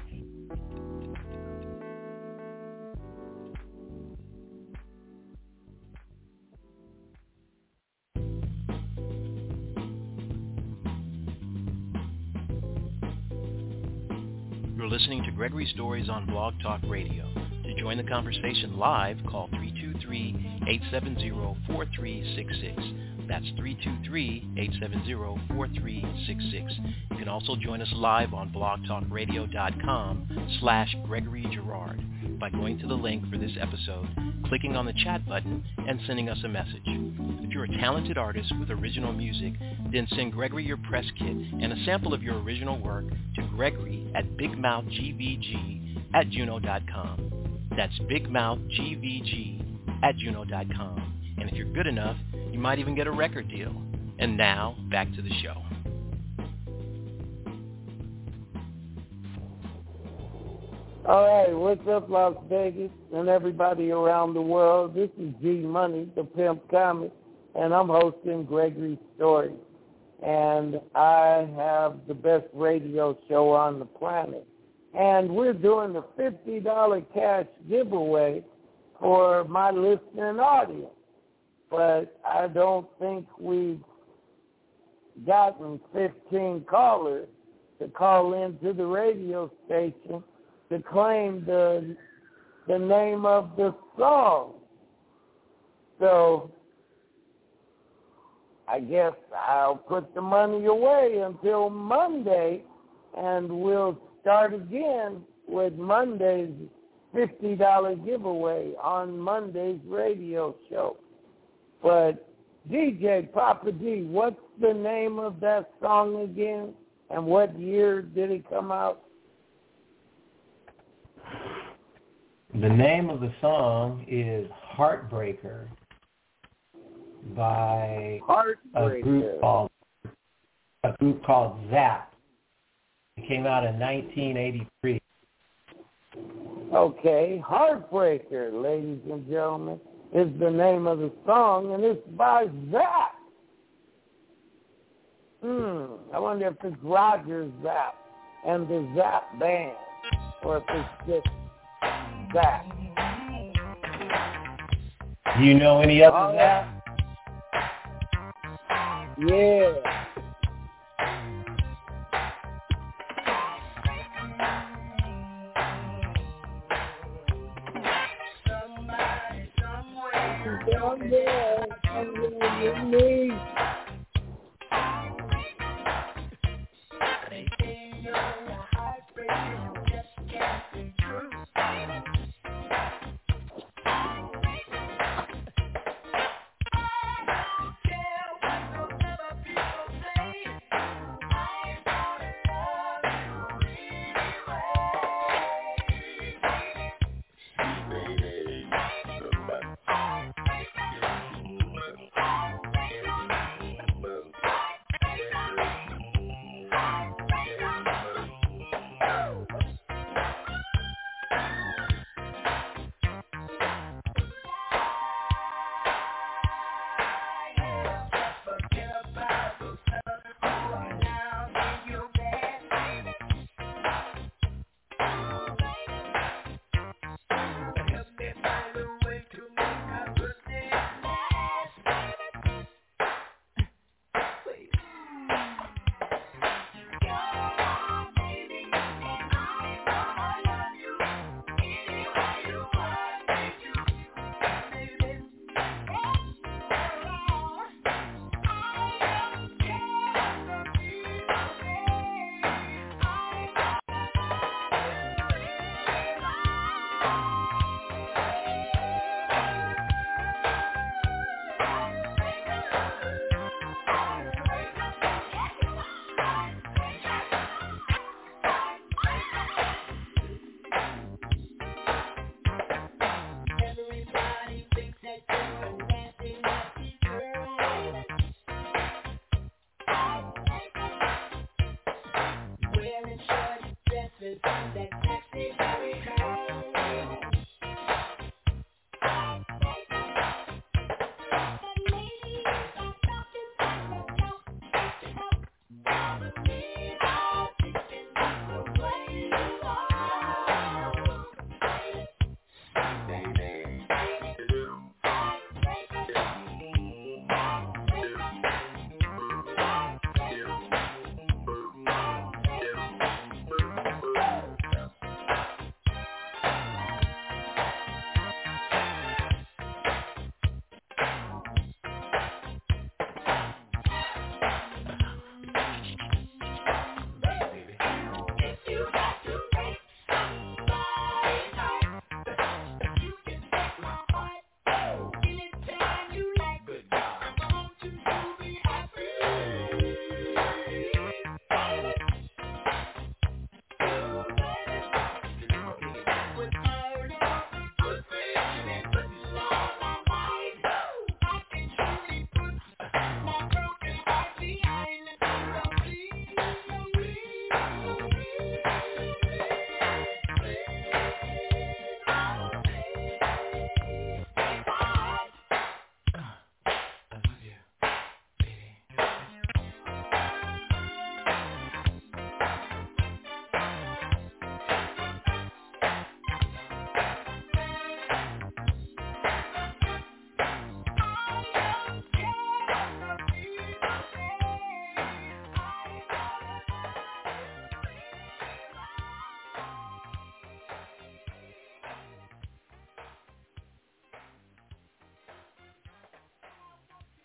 You're listening to Gregory Stories on Blog Talk Radio. To join the conversation live, call 323-870-4366. That's 323-870-4366. You can also join us live on blogtalkradio.com/Gregory Girard by going to the link for this episode, clicking on the chat button, and sending us a message. If you're a talented artist with original music, then send Gregory your press kit and a sample of your original work to Gregory at bigmouthgvg@juno.com. That's bigmouthgvg@juno.com. And if you're good enough, you might even get a record deal. And now, back to the show. All right, what's up, Las Vegas and everybody around the world? This is G-Money, the Pimp Comic, and I'm hosting Gregory Stories. And I have the best radio show on the planet. And we're doing a $50 cash giveaway for my listening audience. But I don't think we've gotten 15 callers to call into the radio station to claim the name of the song. So I guess I'll put the money away until Monday, and we'll start again with Monday's $50 giveaway on Monday's radio show. But DJ Papa D, what's the name of that song again? And what year did it come out? The name of the song is Heartbreaker by a group called Zap. It came out in 1983. Okay, Heartbreaker, ladies and gentlemen, is the name of the song, and it's by Zap. I wonder if it's Roger Zap and the Zap Band, or if it's just Zap. Do you know any other Zap? Yeah. Somewhere with me.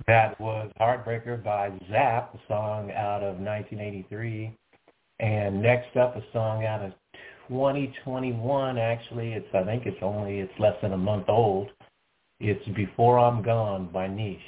That was Heartbreaker by Zapp, a song out of 1983. And next up, a song out of 2021. Actually, I think it's less than a month old. It's Before I'm Gone by Niche.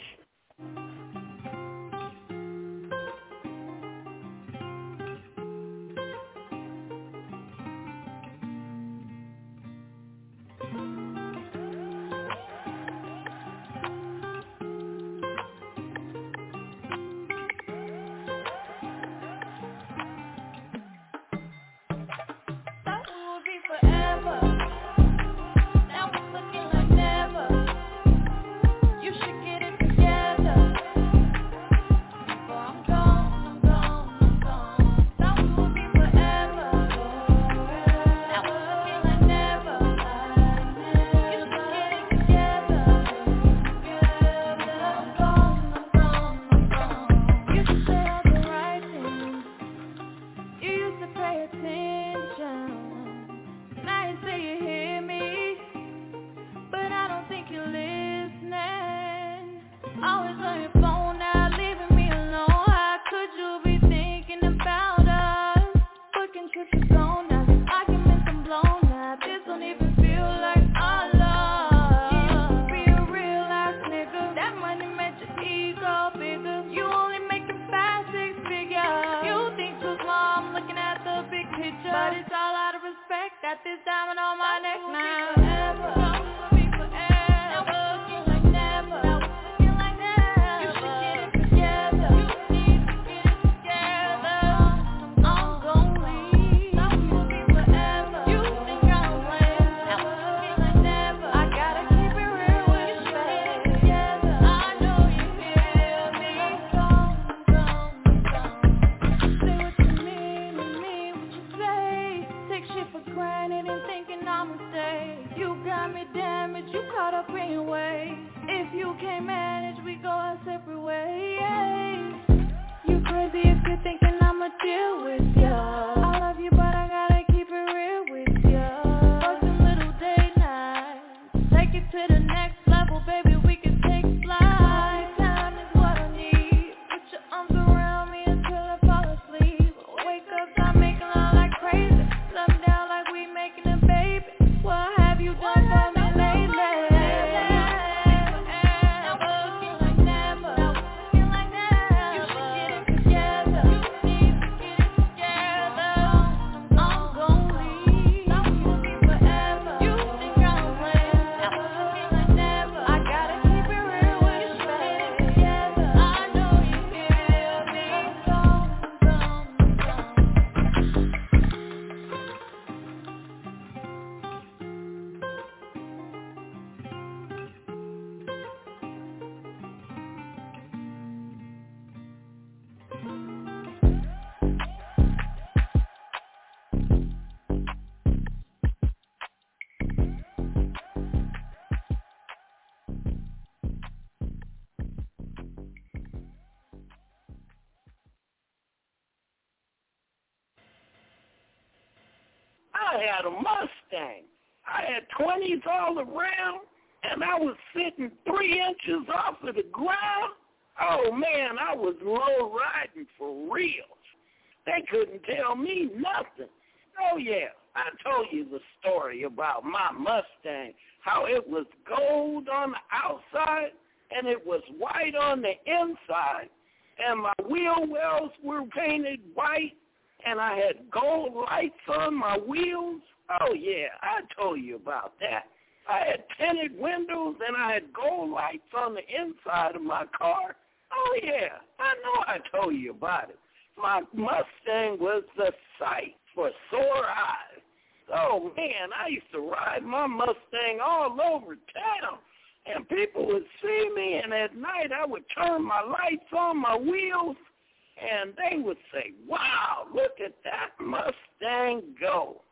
I had a Mustang. I had 20s all around, and I was sitting 3 inches off of the ground. Oh, man, I was low riding for real. They couldn't tell me nothing. Oh, yeah, I told you the story about my Mustang, how it was gold on the outside and it was white on the inside, and my wheel wells were painted white, and I had gold lights on my wheels. Oh, yeah, I told you about that. I had tinted windows, and I had gold lights on the inside of my car. Oh, yeah, I know I told you about it. My Mustang was the sight for sore eyes. Oh, man, I used to ride my Mustang all over town, and people would see me, and at night I would turn my lights on my wheels, and they would say, wow, look at that Mustang go.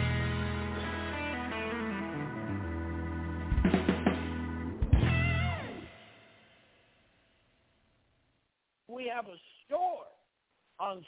We have a store on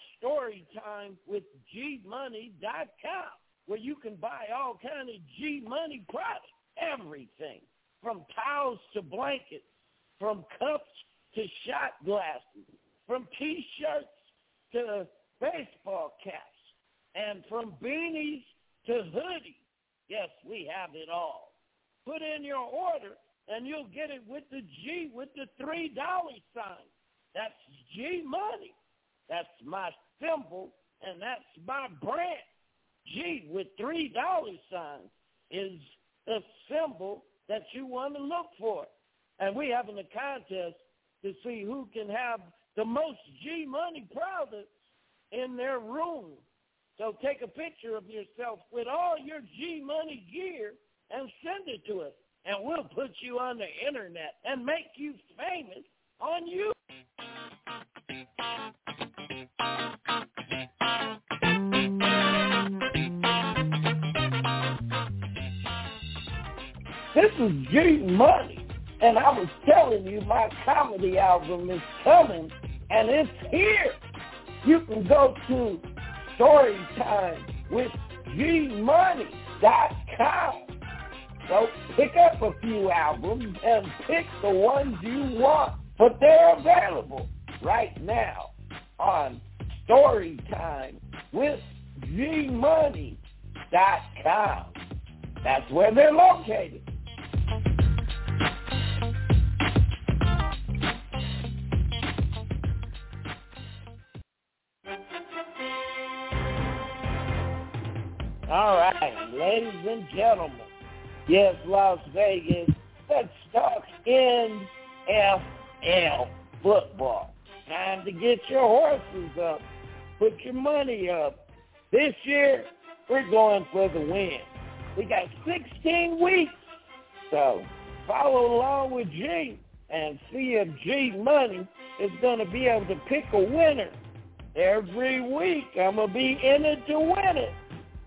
StoryTimeWithGMoney.com where you can buy all kind of G-Money products, everything, from towels to blankets, from cups to shot glasses, from T-shirts to baseball caps, and from beanies to hoodies. Yes, we have it all. Put in your order, and you'll get it with the G with the $3 sign. That's G Money. That's my symbol, and that's my brand. G with $3 signs is the symbol that you want to look for. And we're having a contest to see who can have the most G Money products in their room. So take a picture of yourself with all your G Money gear and send it to us. And we'll put you on the internet and make you famous on YouTube. This is G Money, and I was telling you my comedy album is coming, and it's here. You can go to StorytimeWithGMoney.com. So pick up a few albums and pick the ones you want, but they're available right now on StorytimeWithGMoney.com. That's where they're located. All right, ladies and gentlemen, yes, Las Vegas, let's talk NFL football. Time to get your horses up, put your money up. This year, we're going for the win. We got 16 weeks, so follow along with G and see if G Money is going to be able to pick a winner. Every week, I'm going to be in it to win it.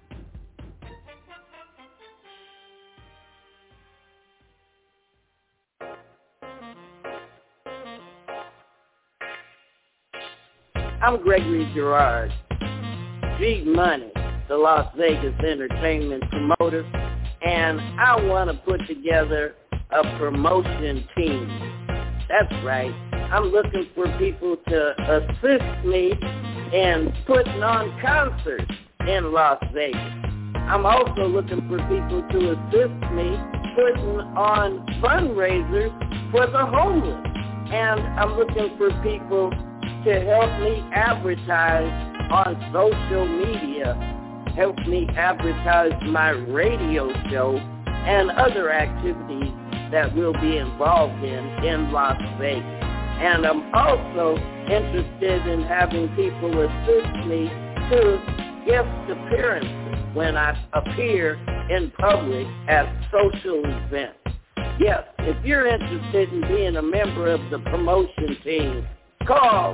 I'm Gregory Girard, G Money, the Las Vegas entertainment promoter, and I want to put together a promotion team. That's right. I'm looking for people to assist me in putting on concerts in Las Vegas. I'm also looking for people to assist me putting on fundraisers for the homeless. And I'm looking for people to help me advertise on social media, help me advertise my radio show and other activities that we'll be involved in Las Vegas. And I'm also interested in having people assist me to guest appearances when I appear in public at social events. Yes, if you're interested in being a member of the promotion team, call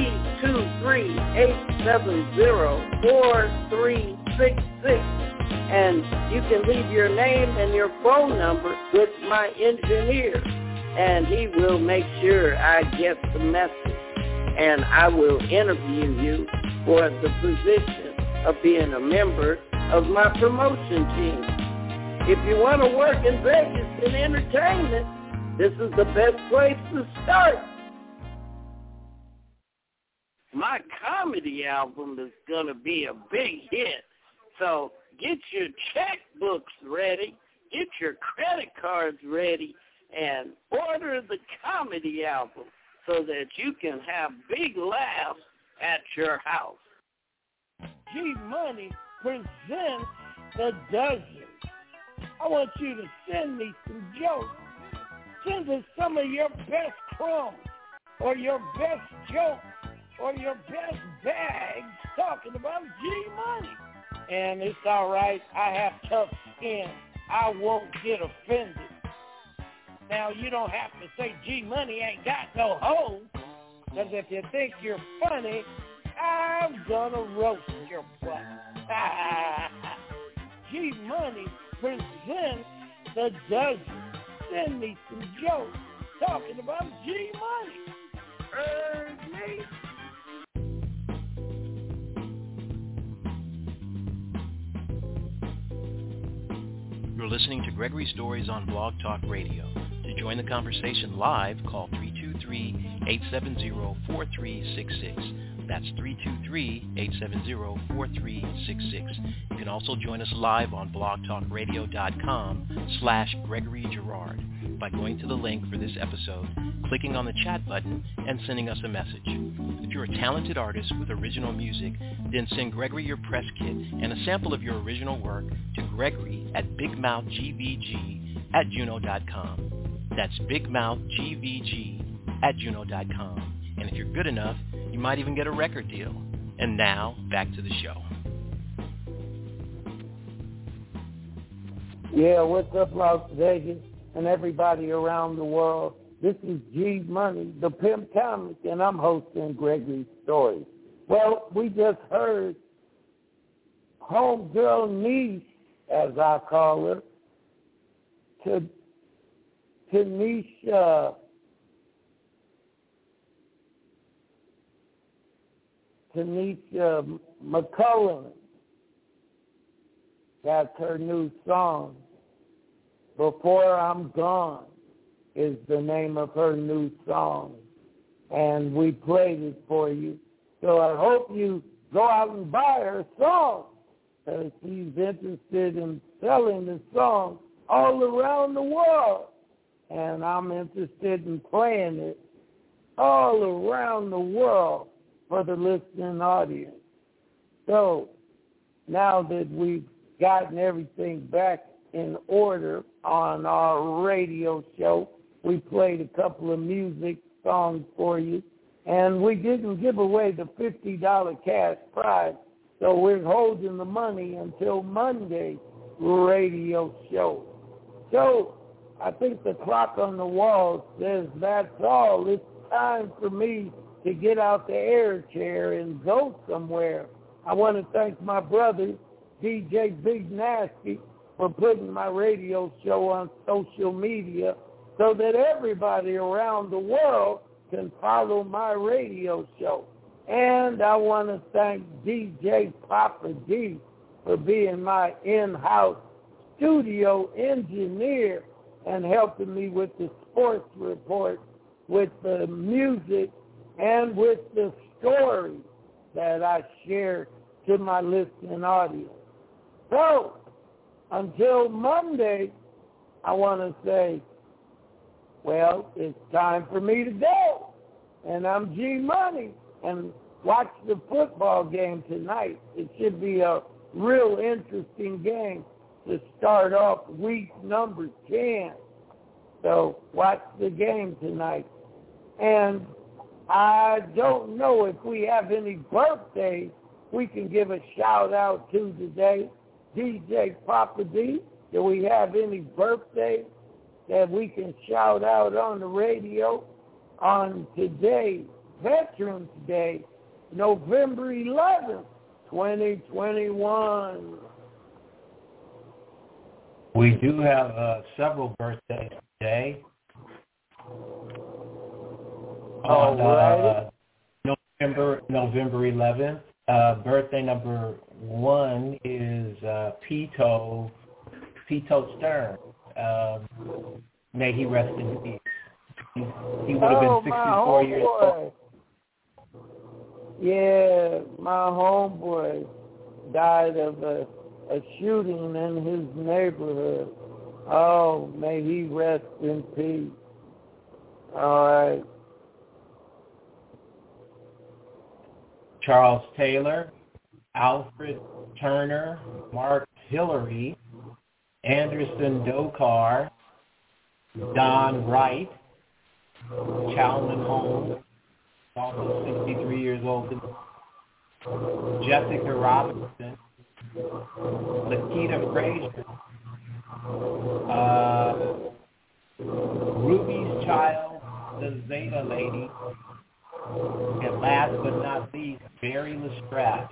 323-870-4366, and you can leave your name and your phone number with my engineer, and he will make sure I get the message, and I will interview you for the position of being a member of my promotion team. If you want to work in Vegas in entertainment, this is the best place to start. My comedy album is going to be a big hit. So get your checkbooks ready, get your credit cards ready, and order the comedy album so that you can have big laughs at your house. G Money presents The Dozen. I want you to send me some jokes. Send us some of your best crumbs or your best jokes or your best bags talking about G Money. And it's all right. I have tough skin. I won't get offended. Now, you don't have to say G Money ain't got no hoes, because if you think you're funny, I'm going to roast your butt. G Money presents The Dozen. Send me some jokes talking about G Money. Me. You're listening to Gregory Stories on Blog Talk Radio. To join the conversation live, call 323-870-4366. That's 323-870-4366. You can also join us live on blogtalkradio.com/Gregory Girard by going to the link for this episode, clicking on the chat button, and sending us a message. If you're a talented artist with original music, then send Gregory your press kit and a sample of your original work to Gregory at bigmouthgvg@juno.com. That's bigmouthgvg@juno.com. And if you're good enough, you might even get a record deal. And now, back to the show. Yeah, what's up, Las Vegas, and everybody around the world? This is G Money, the Pimp Comic, and I'm hosting Gregory's Stories. Well, we just heard homegirl niece, as I call her, Tanisha McCullen. That's her new song. Before I'm Gone is the name of her new song. And we played it for you. So I hope you go out and buy her song, because she's interested in selling the song all around the world. And I'm interested in playing it all around the world for the listening audience. So now that we've gotten everything back in order on our radio show, we played a couple of music songs for you, and we didn't give away the $50 cash prize, so we're holding the money until Monday's radio show. So I think the clock on the wall says that's all. It's time for me to get out the air chair and go somewhere. I want to thank my brother, DJ Big Nasty, for putting my radio show on social media so that everybody around the world can follow my radio show. And I want to thank DJ Papa D for being my in-house studio engineer and helping me with the sports report, with the music, and with the stories that I share to my listening audience. So, until Monday, I want to say, well, it's time for me to go. And I'm G Money. And watch the football game tonight. It should be a real interesting game to start off week number 10. So watch the game tonight. And I don't know if we have any birthdays we can give a shout out to today. DJ Papa D, do we have any birthdays that we can shout out on the radio on today, Veterans Day, November 11th, 2021? We do have several birthdays today. On November 11th. Birthday number 1 is Pito Stern. May he rest in peace. He would have been 64 years old. Yeah, my homeboy died of a shooting in his neighborhood. Oh, may he rest in peace. All right. Charles Taylor, Alfred Turner, Mark Hillary, Anderson Dokar, Don Wright, Chalman Holmes, also 63 years old, Jessica Robinson, Lakita Frazier, Ruby's Child, the Zeta Lady, and last but not least, Barry Lestrade,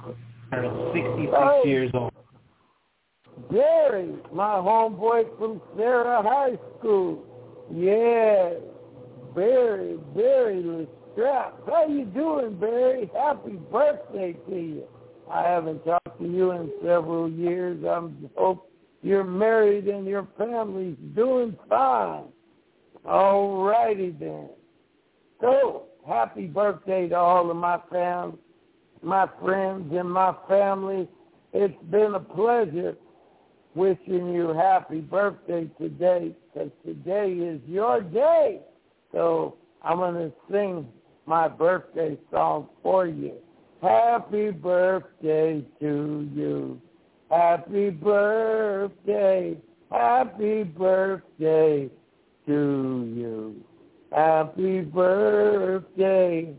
66 years old. Barry, my homeboy from Sarah High School. Yeah, Barry Lestrade. How you doing, Barry? Happy birthday to you. I haven't talked to you in several years. I hope you're married and your family's doing fine. All righty then. So, happy birthday to all of my friends and my family. It's been a pleasure wishing you happy birthday today, because today is your day. So I'm going to sing my birthday song for you. Happy birthday to you. Happy birthday. Happy birthday to you. Happy birthday.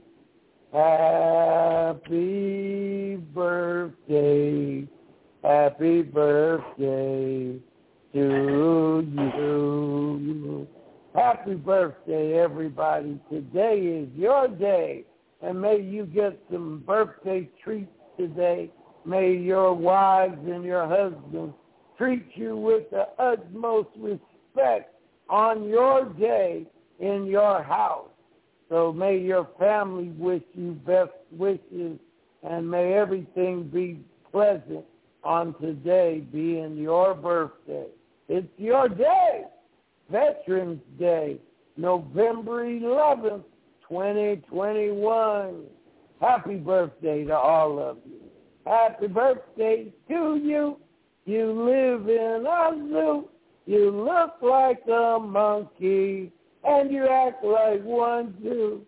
Happy birthday. Happy birthday to you. Happy birthday, everybody. Today is your day, and may you get some birthday treats today. May your wives and your husbands treat you with the utmost respect on your day in your house. So may your family wish you best wishes, and may everything be pleasant on today being your birthday. It's your day, Veterans Day, November 11th, 2021. Happy birthday to all of you. Happy birthday to you. You live in a zoo. You look like a monkey, and you act like one too.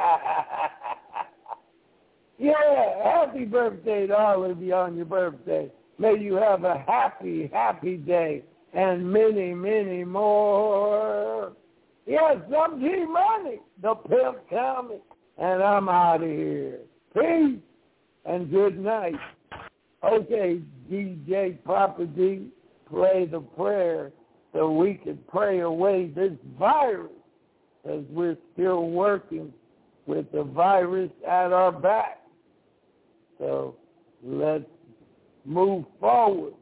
Yeah, happy birthday to all of you on your birthday. May you have a happy, happy day and many, many more. Yes, I'm G-Money, the Pimp Comic, and I'm out of here. Peace and good night. Okay, DJ Papa D, play the prayer so we can pray away this virus, as we're still working with the virus at our back. So let's move forward.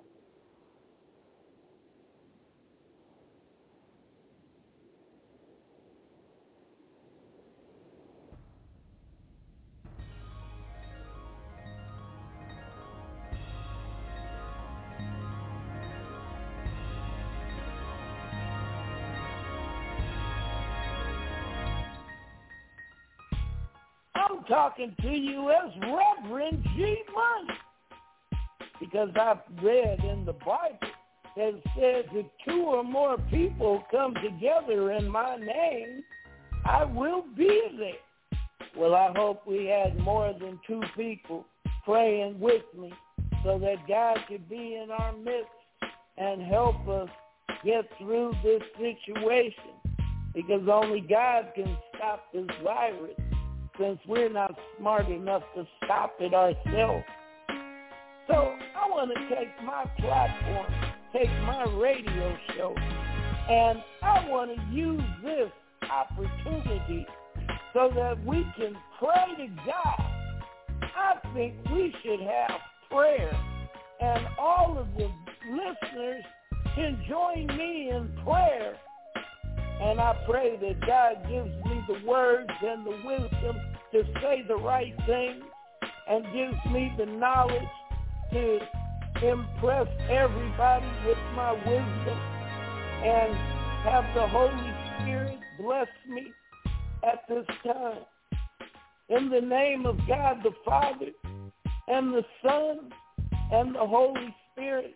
I'm talking to you as Reverend G-Money, because I've read in the Bible that it says if 2 or more people come together in my name, I will be there. Well, I hope we had more than 2 people praying with me so that God could be in our midst and help us get through this situation, because only God can stop this virus, since we're not smart enough to stop it ourselves. So I want to take my platform, take my radio show, and I want to use this opportunity so that we can pray to God. I think we should have prayer, and all of the listeners can join me in prayer. And I pray that God gives me the words and the wisdom to say the right thing, and gives me the knowledge to impress everybody with my wisdom, and have the Holy Spirit bless me at this time. In the name of God the Father, and the Son, and the Holy Spirit,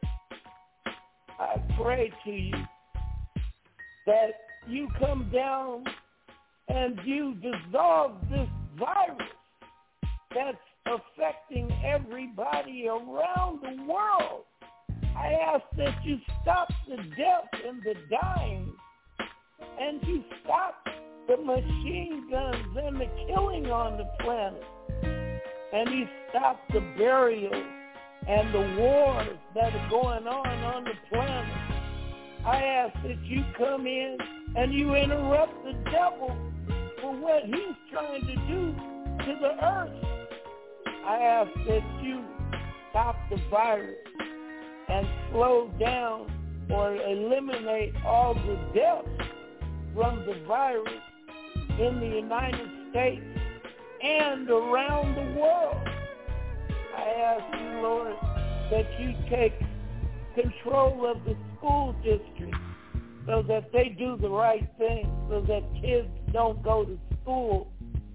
I pray to you that you come down and you dissolve this virus that's affecting everybody around the world. I ask that you stop the death and the dying, and you stop the machine guns and the killing on the planet, and you stop the burials and the wars that are going on the planet. I ask that you come in and you interrupt the devil for what he's trying to do to the earth. I ask that you stop the virus and slow down or eliminate all the deaths from the virus in the United States and around the world. I ask you, Lord, that you take control of the school district so that they do the right thing, so that kids don't go to school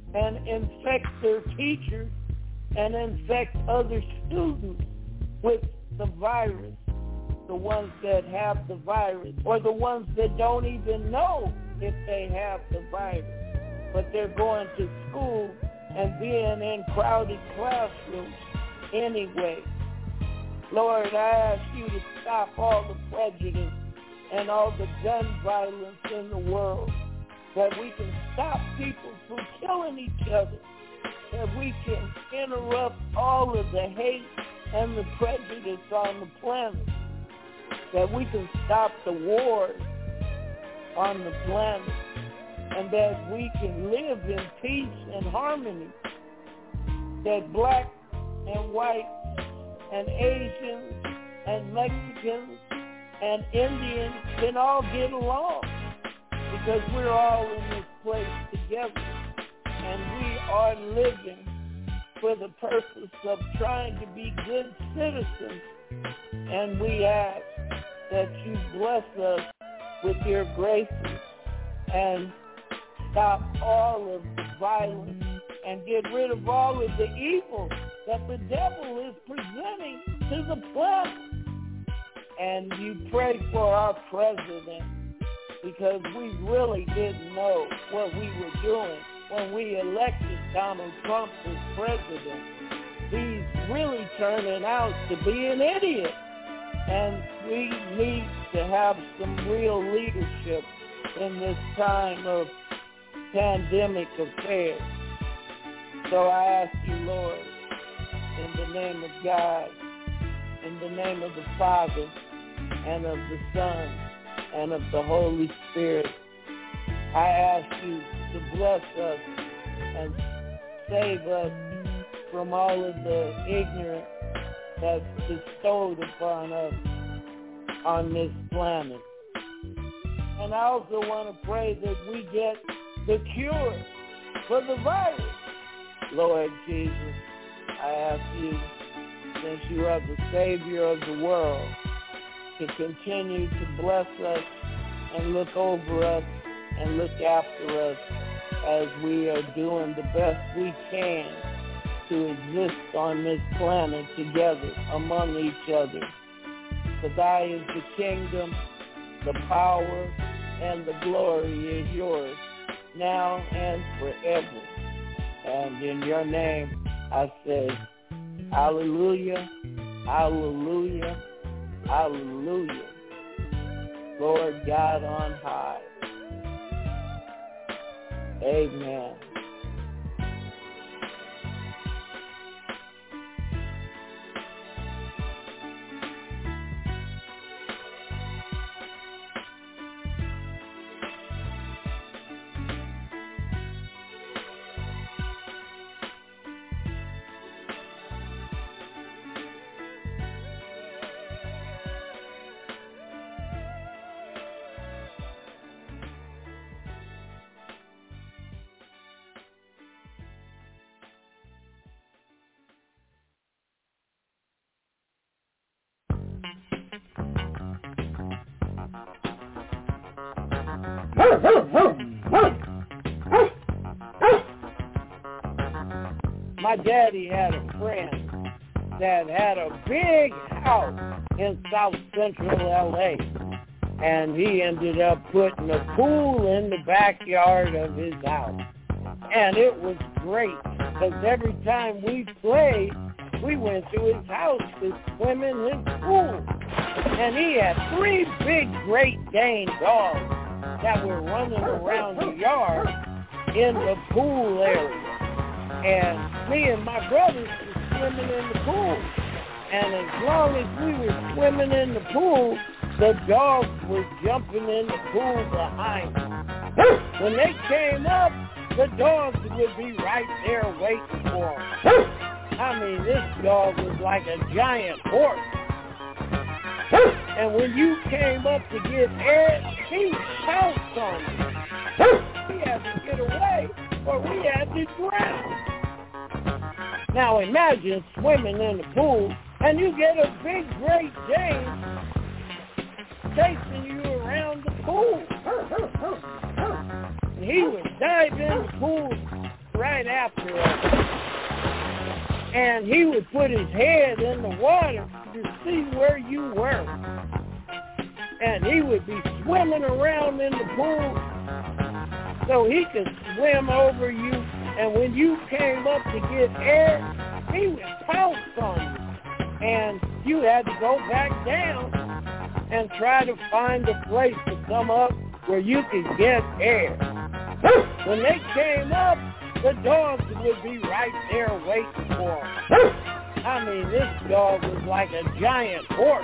and infect their teachers and infect other students with the virus, the ones that have the virus, or the ones that don't even know if they have the virus, but they're going to school and being in crowded classrooms anyway. Lord, I ask you to stop all the prejudice and all the gun violence in the world, that we can stop people from killing each other, that we can interrupt all of the hate and the prejudice on the planet, that we can stop the wars on the planet, and that we can live in peace and harmony, that black and white and Asians and Mexicans and Indians can all get along, because we're all in this place together, and we are living for the purpose of trying to be good citizens. And we ask that you bless us with your graces and stop all of the violence and get rid of all of the evil that the devil is presenting to the planet. And you pray for our president, because we really didn't know what we were doing when we elected Donald Trump as president. He's really turning out to be an idiot. And we need to have some real leadership in this time of pandemic affairs. So I ask you, Lord, in the name of God, in the name of the Father, and of the Son, and of the Holy Spirit, I ask you to bless us and save us from all of the ignorance that's bestowed upon us on this planet. And I also want to pray that we get the cure for the virus. Lord Jesus, I ask you, since you are the Savior of the world, to continue to bless us and look over us and look after us as we are doing the best we can to exist on this planet together among each other. For thy is the kingdom, the power, and the glory is yours, now and forever. And in your name I say, hallelujah, hallelujah, hallelujah. Lord God on high. Amen. My daddy had a friend that had a big house in South Central LA, and he ended up putting a pool in the backyard of his house. And it was great, because every time we played, we went to his house to swim in his pool. And he had 3 big Great Dane dogs that were running around the yard in the pool area. And me and my brothers were swimming in the pool. And as long as we were swimming in the pool, the dogs were jumping in the pool behind us. When they came up, the dogs would be right there waiting for them. I mean, this dog was like a giant horse. And when you came up to get Eric, he pounced on you. We had to get away, or we had to drown. Now imagine swimming in the pool, and you get a big Great Dane chasing you around the pool. And he would dive in the pool right after us. And he would put his head in the water to see where you were. And he would be swimming around in the pool so he could swim over you. And when you came up to get air, he would pounce on you. And you had to go back down and try to find a place to come up where you could get air. When they came up, the dogs would be right there waiting for them. I mean, this dog was like a giant horse.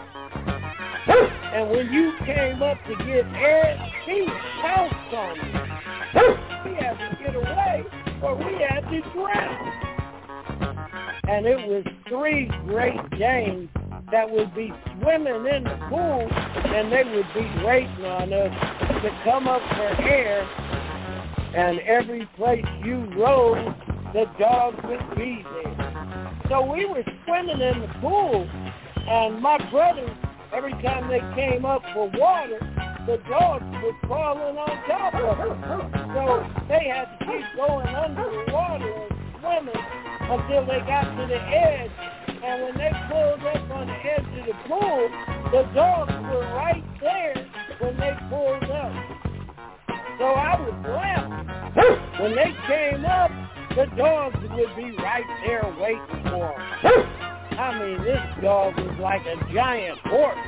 And when you came up to get air, he would pounce on you. We had to get away or we had to drown. And it was 3 Great Danes that would be swimming in the pool, and they would be waiting on us to come up for air. And every place you rode, the dogs would be there. So we were swimming in the pool, and my brothers, every time they came up for water, the dogs were crawling on top of them. So they had to keep going under the water and swimming until they got to the edge. And when they pulled up on the edge of the pool, the dogs were right there when they pulled up. So I was laughing. When they came up, the dogs would be right there waiting for them. I mean, this dog was like a giant horse.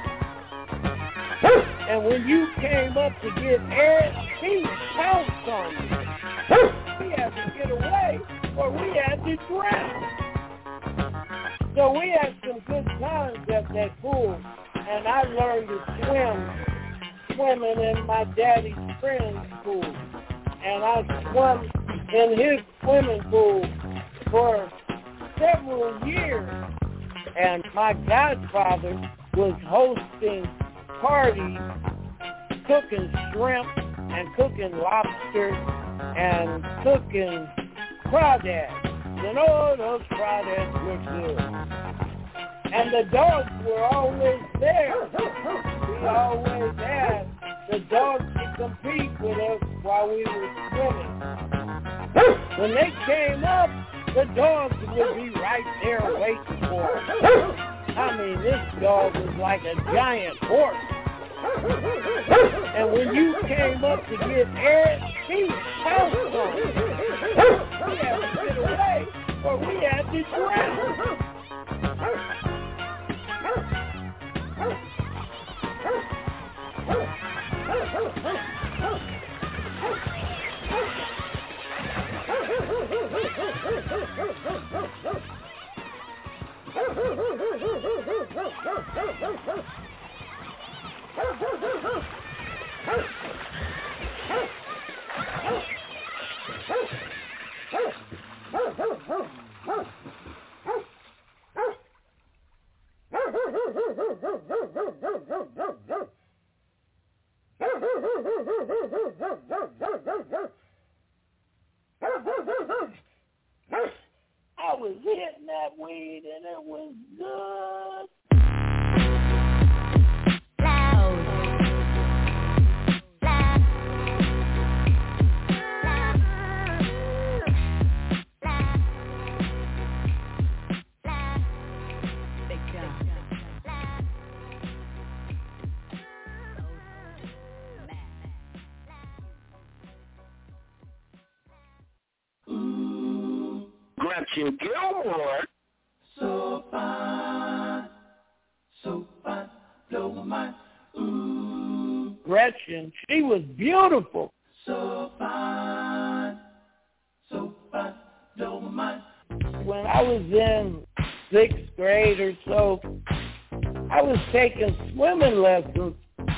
And when you came up to get air, he would pounce on you. We had to get away or we had to drown. So we had some good times at that pool, and I learned to swimming in my daddy's friend's pool. And I swam in his swimming pool for several years. And my godfather was hosting parties, cooking shrimp and cooking lobster and cooking crawdads. And oh, those crawdads were good. And the dogs were always there. We always had the dogs to compete with us while we were swimming. When they came up, the dogs would be right there waiting for us. I mean, this dog was like a giant horse. And when you came up to get air, he would pounce on you. We had to get away or we had to drown. I was hitting that weed and it was good. Gretchen Gilmore. So fine, blow my mind. Ooh. Gretchen, she was beautiful. So fine, blow my mind. When I was in 6th grade or so, I was taking swimming lessons.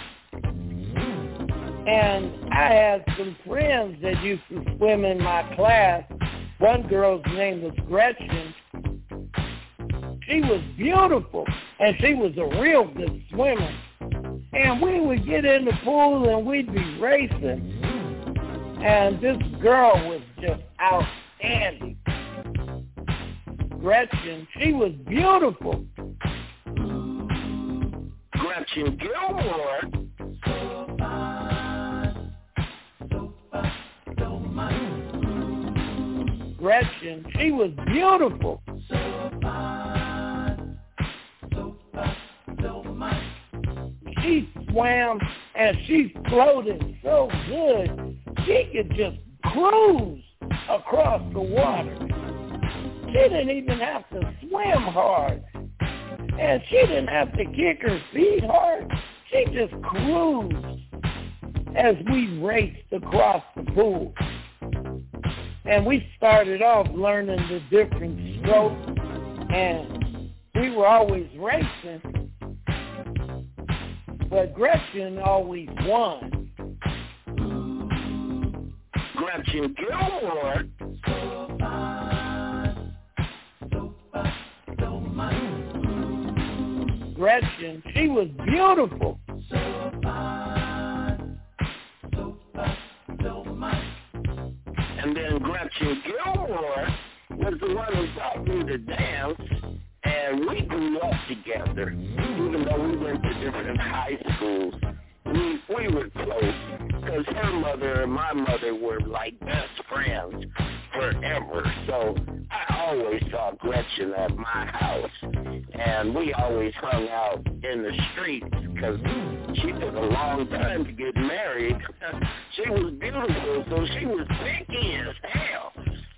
And I had some friends that used to swim in my class. One girl's name was Gretchen. She was beautiful, and she was a real good swimmer. And we would get in the pool, and we'd be racing. And this girl was just outstanding. Gretchen, she was beautiful. Gretchen Gilmore. Gretchen, she was beautiful. So fine, so fine, so fine. She swam and she floated so good, she could just cruise across the water. She didn't even have to swim hard. And she didn't have to kick her feet hard. She just cruised as we raced across the pool. And we started off learning the different strokes, and we were always racing, but Gretchen always won. Gretchen Gilmore. So fine, so fine, so fine. Gretchen, she was beautiful. So fine, so fine, so fine. And then Gretchen Gilmore was the one who taught me to dance, and we grew up together. Even though we went to different high schools, we were close, because her mother and my mother were like best friends forever. So I always saw Gretchen at my house, and we always hung out in the streets, because she took a long time to get married. She was beautiful, so she was picky as hell.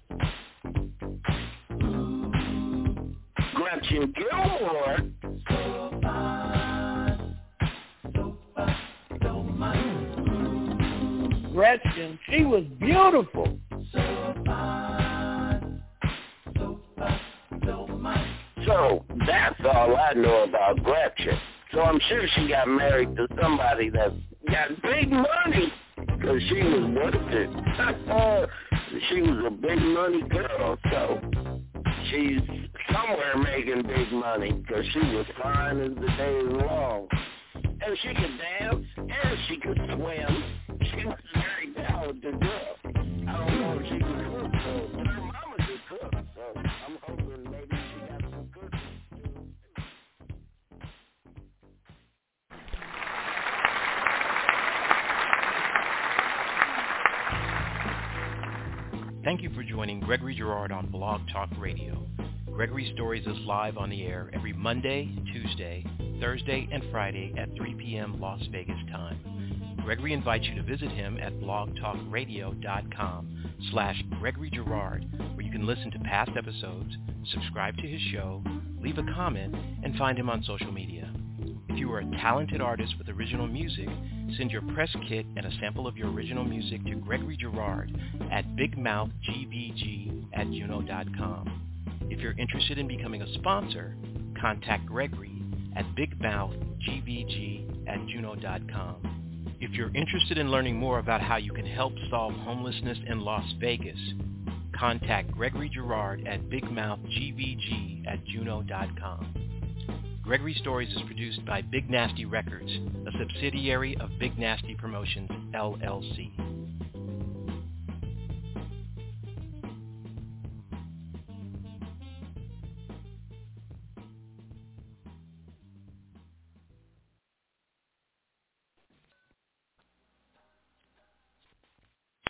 Gretchen Gilmore. So fine, so fine, so fine. Gretchen, she was beautiful. So fine, so fine, so fine. So that's all I know about Gretchen. So I'm sure she got married to somebody that got big money, because she was worth it. She was a big money girl, so she's somewhere making big money, because she was fine as the day is long. And she could dance, and she could swim. She was a very talented girl. I don't know if she could cook, though, but her mama could cook, so I'm hoping maybe she got some cooking to do. Thank you for joining Gregory Girard on Blog Talk Radio. Gregory Stories is live on the air every Monday, Tuesday, Thursday, and Friday at 3 p.m. Las Vegas time. Gregory invites you to visit him at blogtalkradio.com/Gregory Girard, where you can listen to past episodes, subscribe to his show, leave a comment, and find him on social media. If you are a talented artist with original music, send your press kit and a sample of your original music to Gregory Girard at bigmouthgbg@juno.com. If you're interested in becoming a sponsor, contact Gregory at bigmouthgbg@juno.com. If you're interested in learning more about how you can help solve homelessness in Las Vegas, contact Gregory Girard at bigmouthgbg@juno.com. Gregory Stories is produced by Big Nasty Records, a subsidiary of Big Nasty Promotions, LLC.